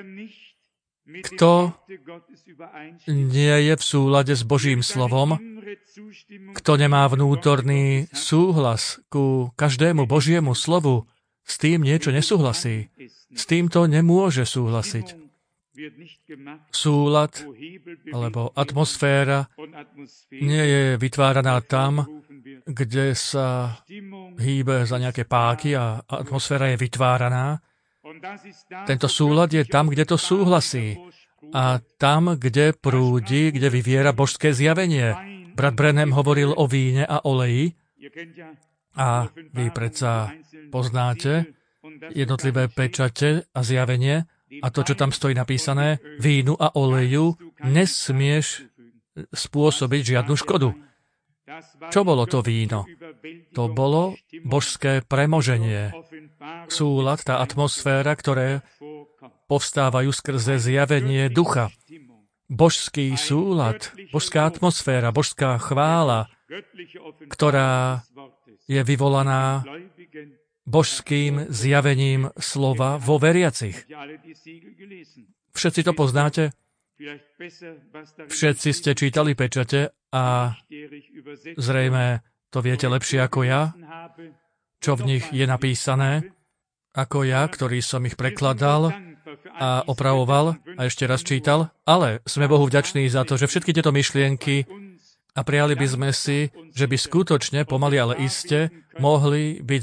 Kto nie je v súlade s Božím slovom, kto nemá vnútorný súhlas ku každému Božiemu slovu, s tým niečo nesúhlasí. S týmto nemôže súhlasiť. Súlad alebo atmosféra nie je vytváraná tam, kde sa hýbe za nejaké páky, a atmosféra je vytváraná. Tento súlad je tam, kde to súhlasí. a tam, kde prúdi, kde vyviera božské zjavenie. Brat Branham hovoril o víne a oleji a vy predsa poznáte jednotlivé pečate a zjavenie a to, čo tam stojí napísané, vínu a oleju nesmieš spôsobiť žiadnu škodu. Čo bolo to víno? To bolo božské premoženie. Súlad, tá atmosféra, ktoré povstávajú skrze zjavenie ducha. Božský súlad, božská atmosféra, božská chvála, ktorá je vyvolaná božským zjavením slova vo veriacich. Všetci to poznáte? Všetci ste čítali pečate a zrejme to viete lepšie ako ja, čo v nich je napísané, ako ja, ktorý som ich prekladal a opravoval a ešte raz čítal, ale sme Bohu vďační za to, že všetky tieto myšlienky a prijali by sme si, že by skutočne, pomaly ale iste, mohlo byť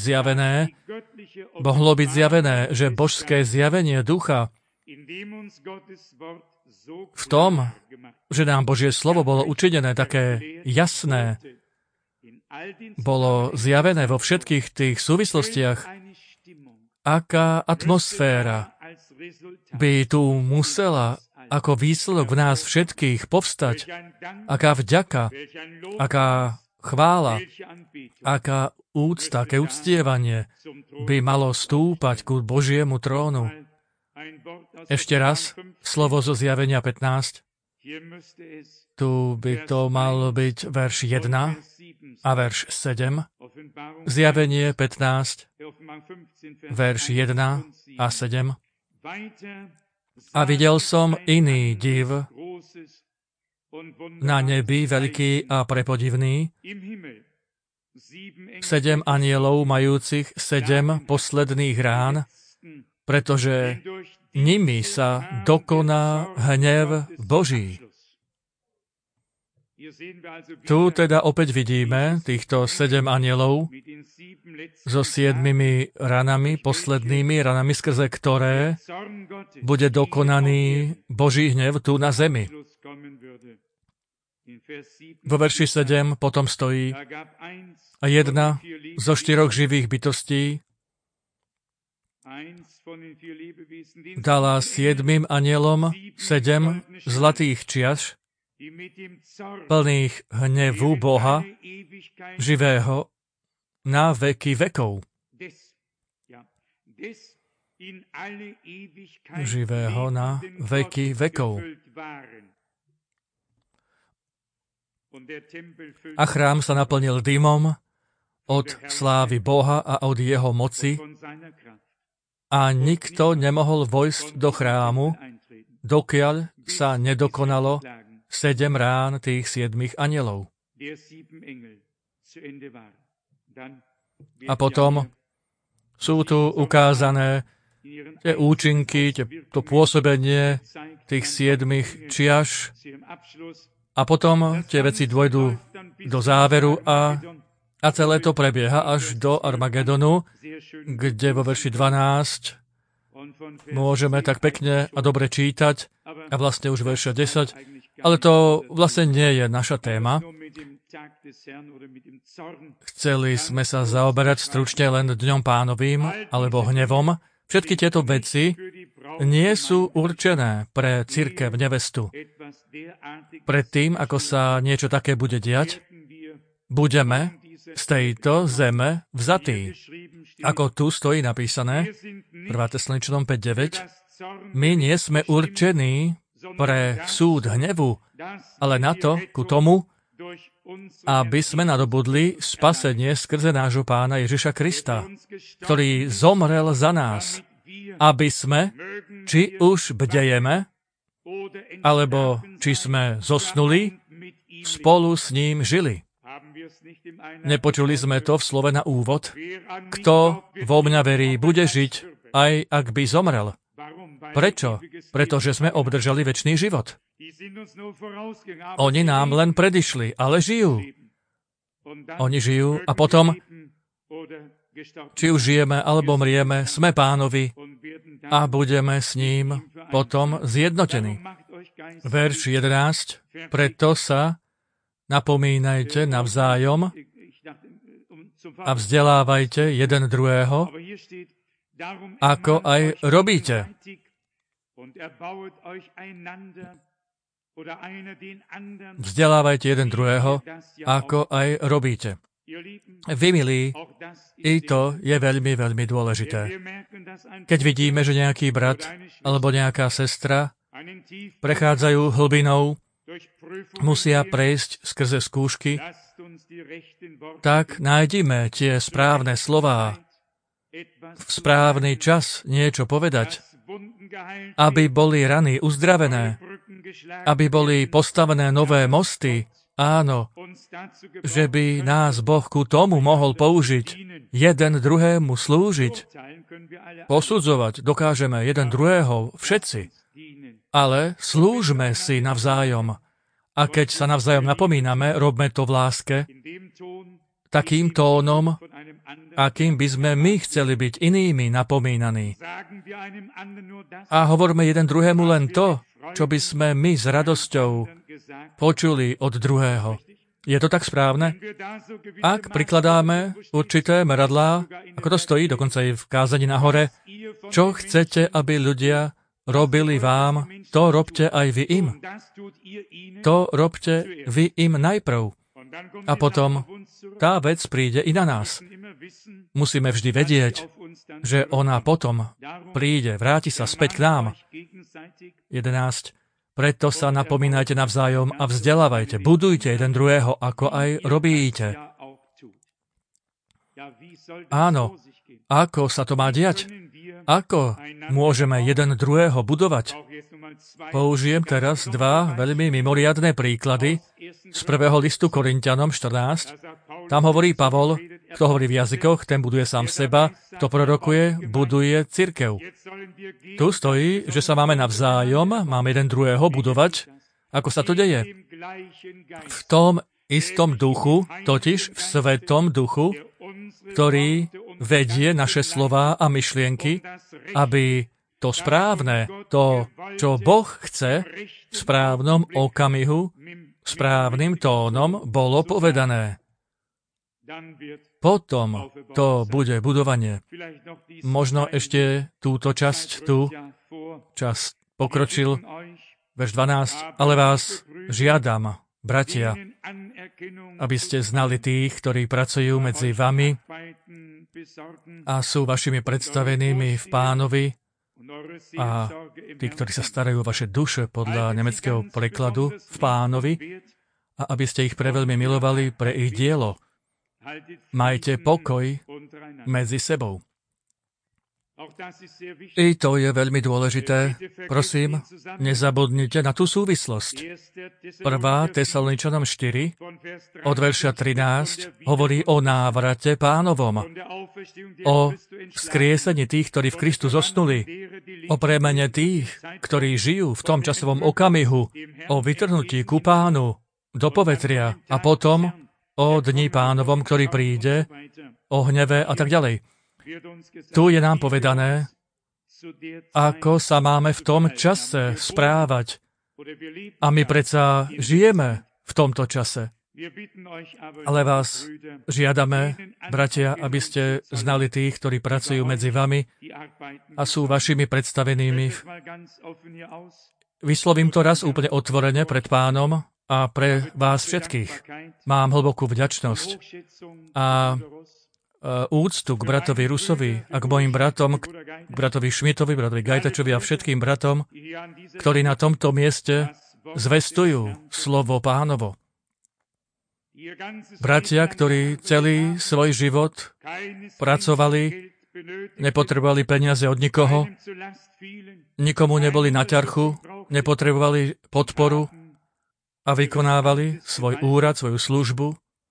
zjavené, že božské zjavenie ducha v tom, že nám Božie slovo bolo učinené také jasné, bolo zjavené vo všetkých tých súvislostiach, aká atmosféra by tu musela ako výsledok v nás všetkých povstať, aká vďaka, aká chvála, aká úcta, aké uctievanie by malo stúpať ku Božiemu trónu. Ešte raz, slovo zo Zjavenia 15. Tu by to malo byť verš 1 a verš 7. Zjavenie 15, verš 1 a 7. A videl som iný div na nebi, veľký a prepodivný, 7 anielov majúcich 7 posledných rán, pretože nimi sa dokoná hnev Boží. Tu teda opäť vidíme týchto 7 anielov so 7 ranami, poslednými ranami, skrze ktoré bude dokonaný Boží hnev tu na zemi. Vo verši 7 potom stojí a jedna zo 4 živých bytostí dala 7 anielom 7 zlatých čiaš, plných hnevu Boha, živého na veky vekov. Živého na veky vekov. A chrám sa naplnil dymom od slávy Boha a od jeho moci a nikto nemohol vojsť do chrámu, dokiaľ sa nedokonalo 7 rán tých 7 anielov. A potom sú tu ukázané tie účinky, to pôsobenie tých 7 čiaš a potom tie veci dôjdu do záveru a celé to prebieha až do Armagedonu, kde vo verši 12 môžeme tak pekne a dobre čítať a vlastne už verša 10, ale to vlastne nie je naša téma. Chceli sme sa zaoberať stručne len Dňom Pánovým alebo hnevom. Všetky tieto veci nie sú určené pre cirkev nevestu. Pred tým, ako sa niečo také bude diať, budeme z tejto zeme vzatí. Ako tu stojí napísané, 1. Tesaloničanom 5.9, my nie sme určení pre súd hnevu, ale na to, ku tomu, aby sme nadobudli spasenie skrze nášho Pána Ježiša Krista, ktorý zomrel za nás, aby sme, či už bdejeme, alebo či sme zosnuli, spolu s ním žili. Nepočuli sme to v slove na úvod. Kto vo mňa verí, bude žiť, aj ak by zomrel. Prečo? Pretože sme obdržali večný život. Oni nám len predišli, ale žijú. Oni žijú a potom, či už žijeme alebo mrieme, sme Pánovi a budeme s ním potom zjednotení. Verš 11. Preto sa napomínajte navzájom a vzdelávajte jeden druhého, ako aj robíte. Vzdelávajte jeden druhého, ako aj robíte. Vy, milí, i to je veľmi, veľmi dôležité. Keď vidíme, že nejaký brat alebo nejaká sestra prechádzajú hlbinou, musia prejsť skrze skúšky, tak nájdime tie správne slová, v správny čas niečo povedať, aby boli rany uzdravené, aby boli postavené nové mosty, áno, že by nás Boh ku tomu mohol použiť, jeden druhému slúžiť, posudzovať dokážeme jeden druhého všetci, ale slúžme si navzájom. A keď sa navzájom napomíname, robme to v láske, takým tónom, akým by sme my chceli byť inými napomínaní. A hovorme jeden druhému len to, čo by sme my s radosťou počuli od druhého. Je to tak správne? Ak prikladáme určité meradlá, ako to stojí, dokonca aj v kázaní nahore, čo chcete, aby ľudia robili vám, to robte aj vy im. To robte vy im najprv. A potom tá vec príde i na nás. Musíme vždy vedieť, že ona potom príde, vráti sa späť k nám. 11. Preto sa napomínajte navzájom a vzdelávajte, budujte jeden druhého, ako aj robíte. Áno, ako sa to má diať? Ako môžeme jeden druhého budovať? Použijem teraz dva veľmi mimoriadne príklady z 1. listu Korinťanom 14. Tam hovorí Pavol, kto hovorí v jazykoch, ten buduje sám seba, kto prorokuje, buduje cirkev. Tu stojí, že sa máme navzájom, máme jeden druhého budovať. Ako sa to deje? V tom istom duchu, totiž v Svetom duchu, ktorý vedie naše slová a myšlienky, aby to správne, to, čo Boh chce, v správnom okamihu, správnym tónom bolo povedané. Potom to bude budovanie. Možno ešte túto časť tu, čas pokročil, verš 12, ale vás žiadam, bratia, aby ste znali tých, ktorí pracujú medzi vami a sú vašimi predstavenými v Pánovi a tí, ktorí sa starajú o vaše duše podľa nemeckého prekladu v Pánovi a aby ste ich preveľmi milovali pre ich dielo. Majte pokoj medzi sebou. I to je veľmi dôležité. Prosím, nezabudnite na tú súvislosť. 1. Tesaloničanom 4, od verša 13, hovorí o návrate Pánovom, o vzkriesení tých, ktorí v Kristu zosnuli, o premene tých, ktorí žijú v tom časovom okamihu, o vytrhnutí ku Pánu do povetria a potom o dni Pánovom, ktorý príde, o hneve a tak ďalej. Tu je nám povedané, ako sa máme v tom čase správať. A my predsa žijeme v tomto čase. Ale vás žiadame, bratia, aby ste znali tých, ktorí pracujú medzi vami a sú vašimi predstavenými. Vyslovím to raz úplne otvorene pred Pánom a pre vás všetkých. Mám hlbokú vďačnosť a úctu k bratovi Rusovi a k mojim bratom, k bratovi Šmitovi, bratovi Gajtačovi a všetkým bratom, ktorí na tomto mieste zvestujú slovo Pánovo. Bratia, ktorí celý svoj život pracovali, nepotrebovali peniaze od nikoho, nikomu neboli na ťarchu, nepotrebovali podporu a vykonávali svoj úrad, svoju službu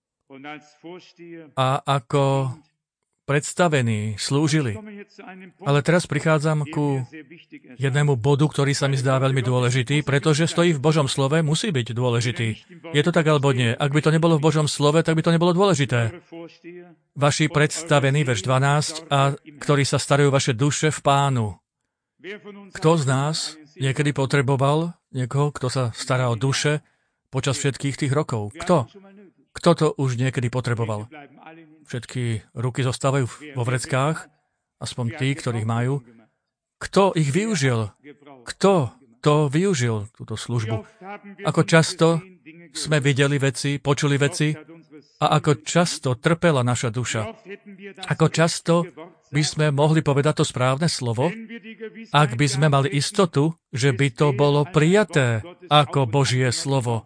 a ako predstavení slúžili. Ale teraz prichádzam ku jednému bodu, ktorý sa mi zdá veľmi dôležitý, pretože stojí v Božom slove, musí byť dôležitý. Je to tak alebo nie? Ak by to nebolo v Božom slove, tak by to nebolo dôležité. Vaši predstavení, verš 12, a ktorí sa starajú vaše duše v Pánu. Kto z nás niekedy potreboval niekoho, kto sa stará o duše počas všetkých tých rokov? Kto? Kto to už niekedy potreboval? Všetky ruky zostávajú vo vreckách, aspoň tí, ktorých majú. Kto ich využil? Kto to využil, túto službu? Ako často sme videli veci, počuli veci a ako často trpela naša duša. Ako často by sme mohli povedať to správne slovo, ak by sme mali istotu, že by to bolo prijaté ako Božie slovo.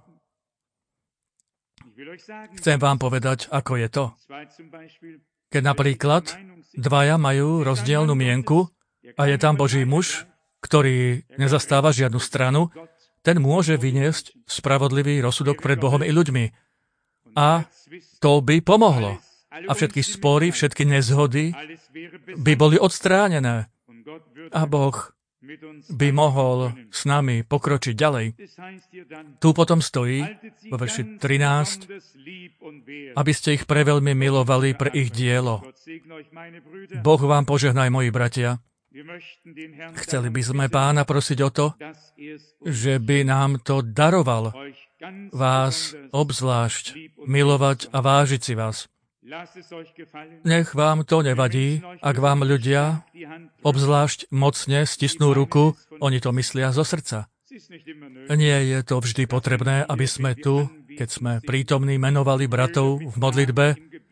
Chcem vám povedať, ako je to. Keď napríklad dvaja majú rozdielnu mienku a je tam Boží muž, ktorý nezastáva žiadnu stranu, ten môže vyniesť spravodlivý rozsudok pred Bohom i ľuďmi. A to by pomohlo. A všetky spory, všetky nezhody by boli odstránené. A Boh by mohol s nami pokročiť ďalej. Tu potom stojí, vo verši 13, aby ste ich preveľmi milovali pre ich dielo. Boh vám požehnaj, moji bratia. Chceli by sme Pána prosiť o to, že by nám to daroval, vás obzvlášť milovať a vážiť si vás. Nech vám to nevadí, ak vám ľudia obzvlášť mocne stisnú ruku, oni to myslia zo srdca. Nie je to vždy potrebné, aby sme tu, keď sme prítomní, menovali bratov v modlitbe.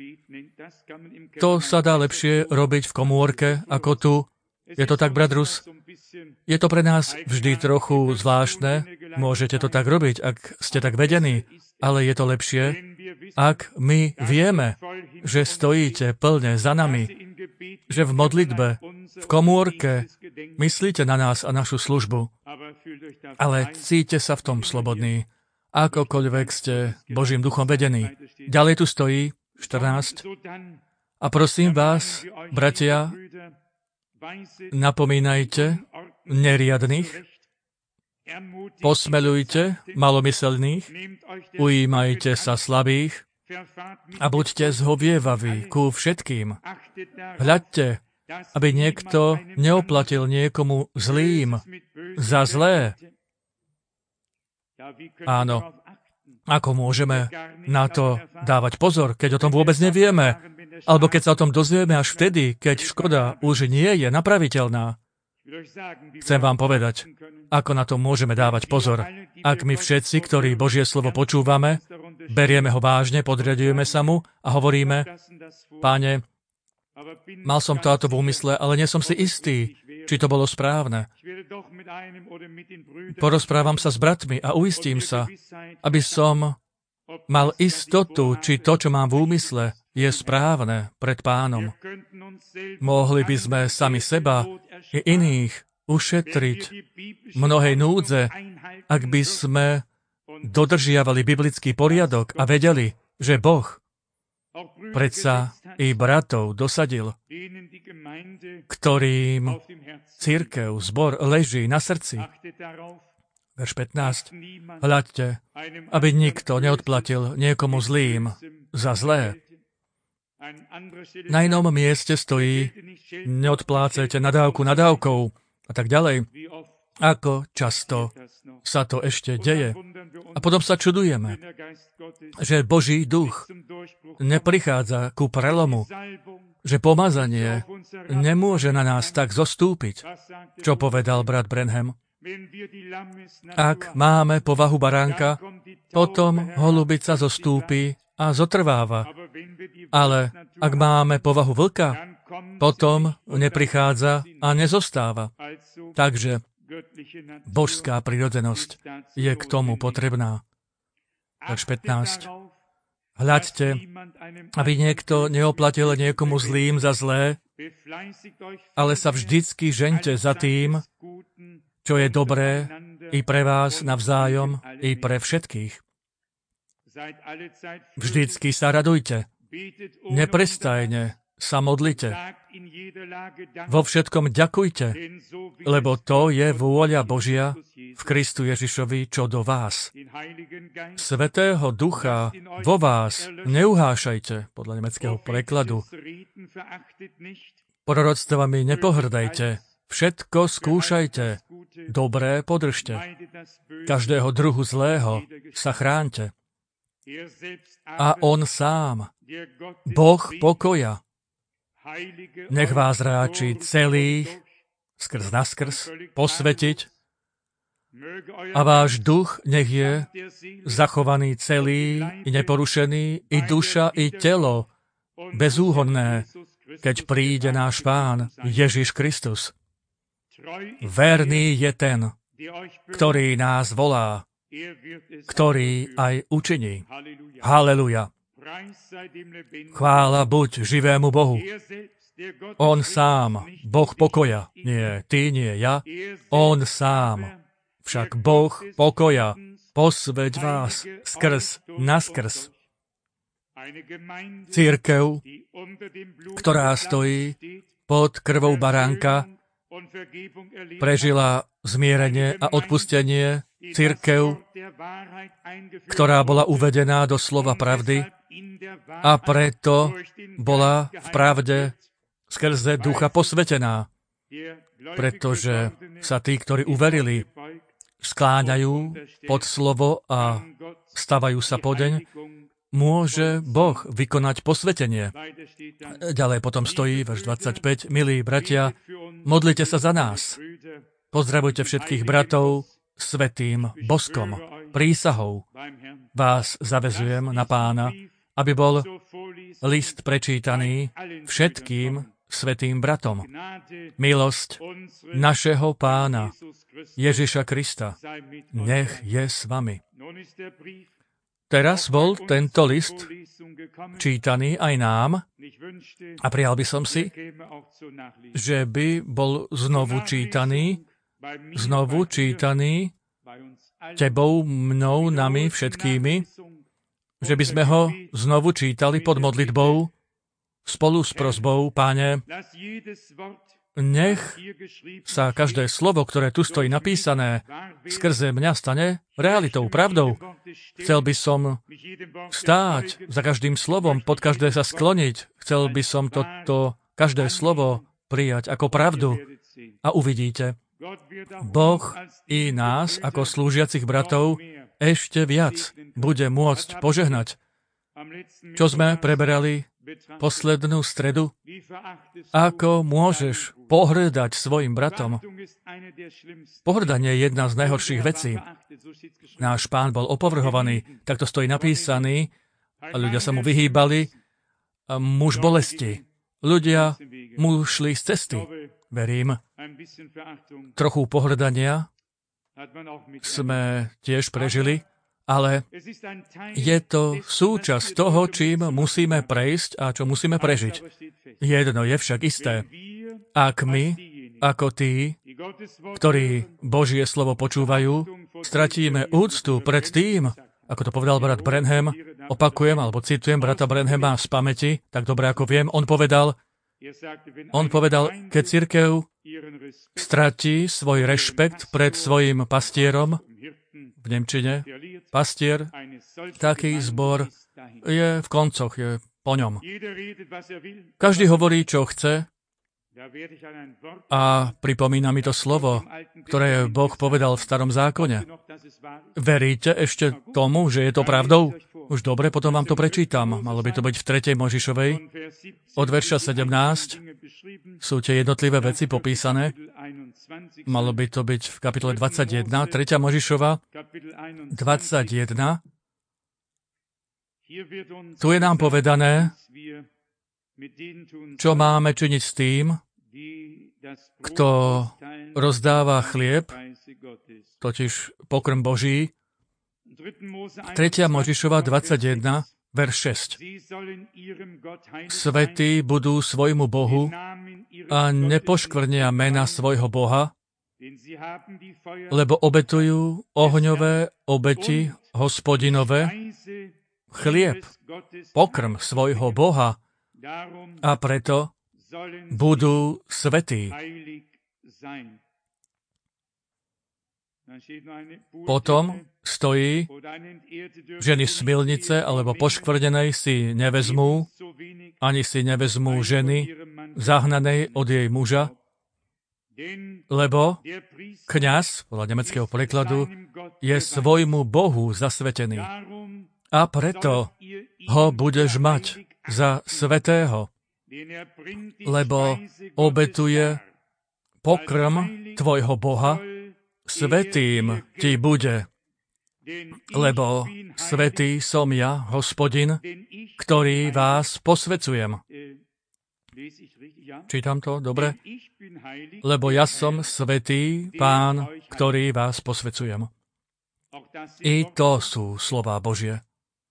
To sa dá lepšie robiť v komórke ako tu. Je to tak, brat Rus? Je to pre nás vždy trochu zvláštne. Môžete to tak robiť, ak ste tak vedení, ale je to lepšie, ak my vieme, že stojíte plne za nami, že v modlitbe, v komórke myslíte na nás a našu službu, ale cíte sa v tom slobodní, akokoľvek ste Božím duchom vedení. Ďalej tu stojí 14. A prosím vás, bratia, napomínajte neriadnych, posmeľujte malomyselných, ujímajte sa slabých a buďte zhovievaví ku všetkým. Hľadte, aby niekto neoplatil niekomu zlým za zlé. Áno, ako môžeme na to dávať pozor, keď o tom vôbec nevieme? Alebo keď sa o tom dozvieme až vtedy, keď škoda už nie je napraviteľná. Chcem vám povedať, ako na to môžeme dávať pozor. Ak my všetci, ktorí Božie slovo počúvame, berieme ho vážne, podriadujeme sa mu a hovoríme, Páne, mal som táto v úmysle, ale nie som si istý, či to bolo správne. Porozprávam sa s bratmi a uistím sa, aby som mal istotu, či to, čo mám v úmysle, je správne pred Pánom. Mohli by sme sami seba i iných ušetriť mnohej núdze, ak by sme dodržiavali biblický poriadok a vedeli, že Boh predsa i bratov dosadil, ktorým cirkev, zbor leží na srdci. Verš 15. Hľadte, aby nikto neodplatil niekomu zlým za zlé. Na inom mieste stojí, neodplácajte nadávku nadávkou a tak ďalej. Ako často sa to ešte deje. A potom sa čudujeme, že Boží duch neprichádza ku prelomu, že pomazanie nemôže na nás tak zostúpiť, čo povedal brat Branham. Ak máme povahu baránka, potom holubica zostúpi a zotrváva. Ale ak máme povahu vlka, potom neprichádza a nezostáva. Takže božská prirodzenosť je k tomu potrebná. Verš 15. Hľadte, aby niekto neoplatil niekomu zlým za zlé, ale sa vždycky žeňte za tým, čo je dobré i pre vás navzájom, i pre všetkých. Vždycky sa radujte. Neprestajne sa modlite. Vo všetkom ďakujte, lebo to je vôľa Božia v Kristu Ježišovi, čo do vás. Svätého Ducha vo vás neuhášajte, podľa nemeckého prekladu. Proroctvami nepohrdajte, všetko skúšajte, dobré podržte. každého druhu zlého sa chráňte. A on sám, Boh pokoja, nech vás ráči celých, skrz naskrz, posvetiť a váš duch nech je zachovaný celý, neporušený, i duša, i telo, bezúhonné, keď príde náš Pán Ježiš Kristus. Verný je ten, ktorý nás volá, ktorý aj učiní. Haleluja. Chvála buď živému Bohu. On sám, Boh pokoja. Nie ty, nie ja. On sám, však Boh pokoja. Posveť vás skrz naskrz. Cirkev, ktorá stojí pod krvou baránka, prežila zmierenie a odpustenie. Cirkev, ktorá bola uvedená do slova pravdy a preto bola v pravde skrze ducha posvetená, pretože sa tí, ktorí uverili, skláňajú pod slovo a stavajú sa podeň, môže Boh vykonať posvetenie. Ďalej potom stojí verš 25. Milí bratia, modlite sa za nás. Pozdravujte všetkých bratov svätým boskom, prísahou. Vás zavezujem na Pána, aby bol list prečítaný všetkým svätým bratom. Milosť našeho Pána Ježiša Krista nech je s vami. Teraz bol tento list čítaný aj nám a prijal by som si, že by bol znovu čítaný tebou, mnou, nami, všetkými, že by sme ho znovu čítali pod modlitbou, spolu s prosbou, Páne, nech sa každé slovo, ktoré tu stojí napísané, skrze mňa stane realitou, pravdou. Chcel by som stáť za každým slovom, pod každé sa skloniť. Chcel by som toto každé slovo prijať ako pravdu. A uvidíte, Boh i nás, ako slúžiacich bratov, ešte viac bude môcť požehnať. Čo sme preberali poslednú stredu? Ako môžeš pohrdať svojim bratom? Pohrdanie je jedna z najhorších vecí. Náš Pán bol opovrhovaný, tak to stojí napísaný, a ľudia sa mu vyhýbali. Muž bolesti. Ľudia mu šli z cesty. Verím, trochu pohrdania sme tiež prežili, ale je to súčasť toho, čím musíme prejsť a čo musíme prežiť. Jedno je však isté. Ak my, ako tí, ktorí Božie slovo počúvajú, stratíme úctu pred tým, ako to povedal brat Branham, opakujem, alebo citujem brata Branhama z pamäti, tak dobre ako viem, on povedal, keď cirkev stratí svoj rešpekt pred svojim pastierom, v nemčine, pastier, taký zbor je v koncoch, je po ňom. Každý hovorí, čo chce, a pripomína mi to slovo, ktoré Boh povedal v Starom zákone. Veríte ešte tomu, že je to pravdou? Už dobre, potom vám to prečítam. Malo by to byť v 3. Možišovej. Od verša 17 sú tie jednotlivé veci popísané. Malo by to byť v kapitole 21. 3. Možišova 21. Tu je nám povedané, čo máme činiť s tým, kto rozdáva chlieb, totiž pokrm Boží. 3. Možišova 21, verš 6. Svätí budú svojmu Bohu a nepoškvrnia mena svojho Boha, lebo obetujú ohňové obeti Hospodinové, chlieb, pokrm svojho Boha, a preto budú svätí. Potom stojí, ženy smilnice alebo poškvrnenej si nevezmú, ani si nevezmú ženy zahnanej od jej muža, Lebo kňaz, podľa nemeckého prekladu, je svojmu Bohu zasvetený. A preto ho budeš mať za svätého, lebo obetuje pokrm tvojho Boha, svätým ti bude. Lebo svätý som ja, Hospodin, ktorý vás posväcujem. Čítam to, dobre? Lebo ja som svätý Pán, ktorý vás posväcujem. I to sú slová Božie.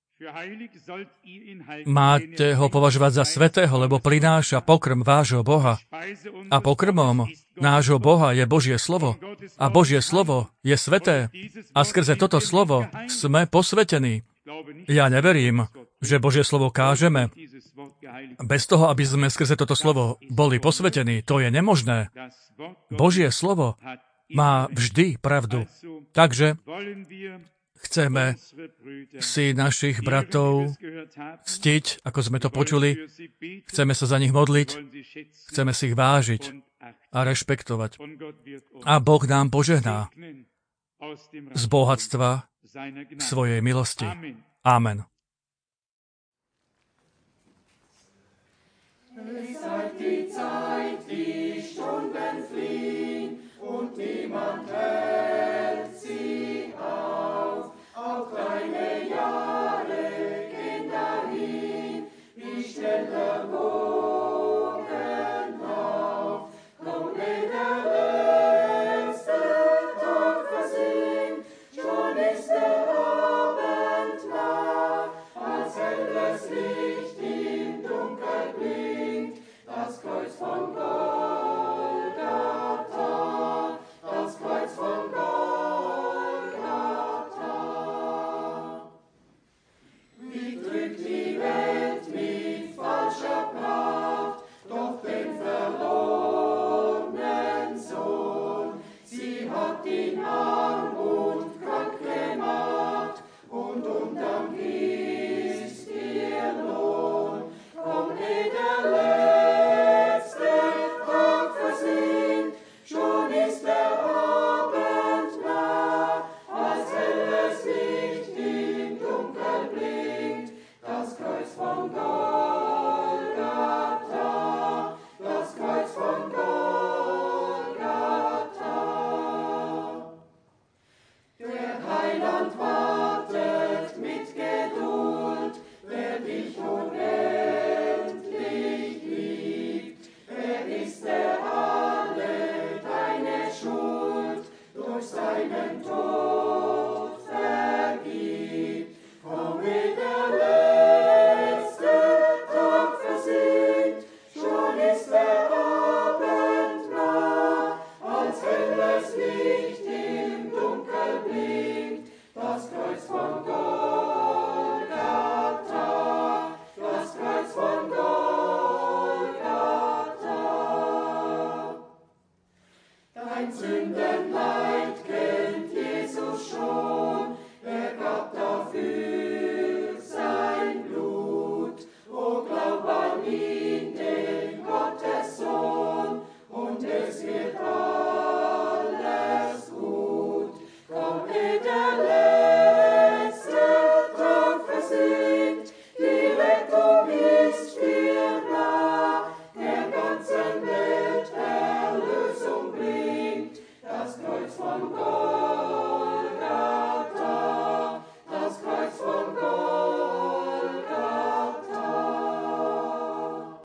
Máte ho považovať za svätého, lebo prináša pokrm vášho Boha. A pokrmom nášho Boha je Božie slovo. A Božie slovo je sväté. A skrze toto slovo sme posvätení. Ja neverím, že Božie slovo kážeme. Bez toho, aby sme skrze toto slovo boli posvätení, to je nemožné. Božie slovo má vždy pravdu. Takže chceme si našich bratov ctiť, ako sme to počuli. Chceme sa za nich modliť. Chceme si ich vážiť a rešpektovať. A Boh nám požehná z bohatstva svojej milosti. Amen.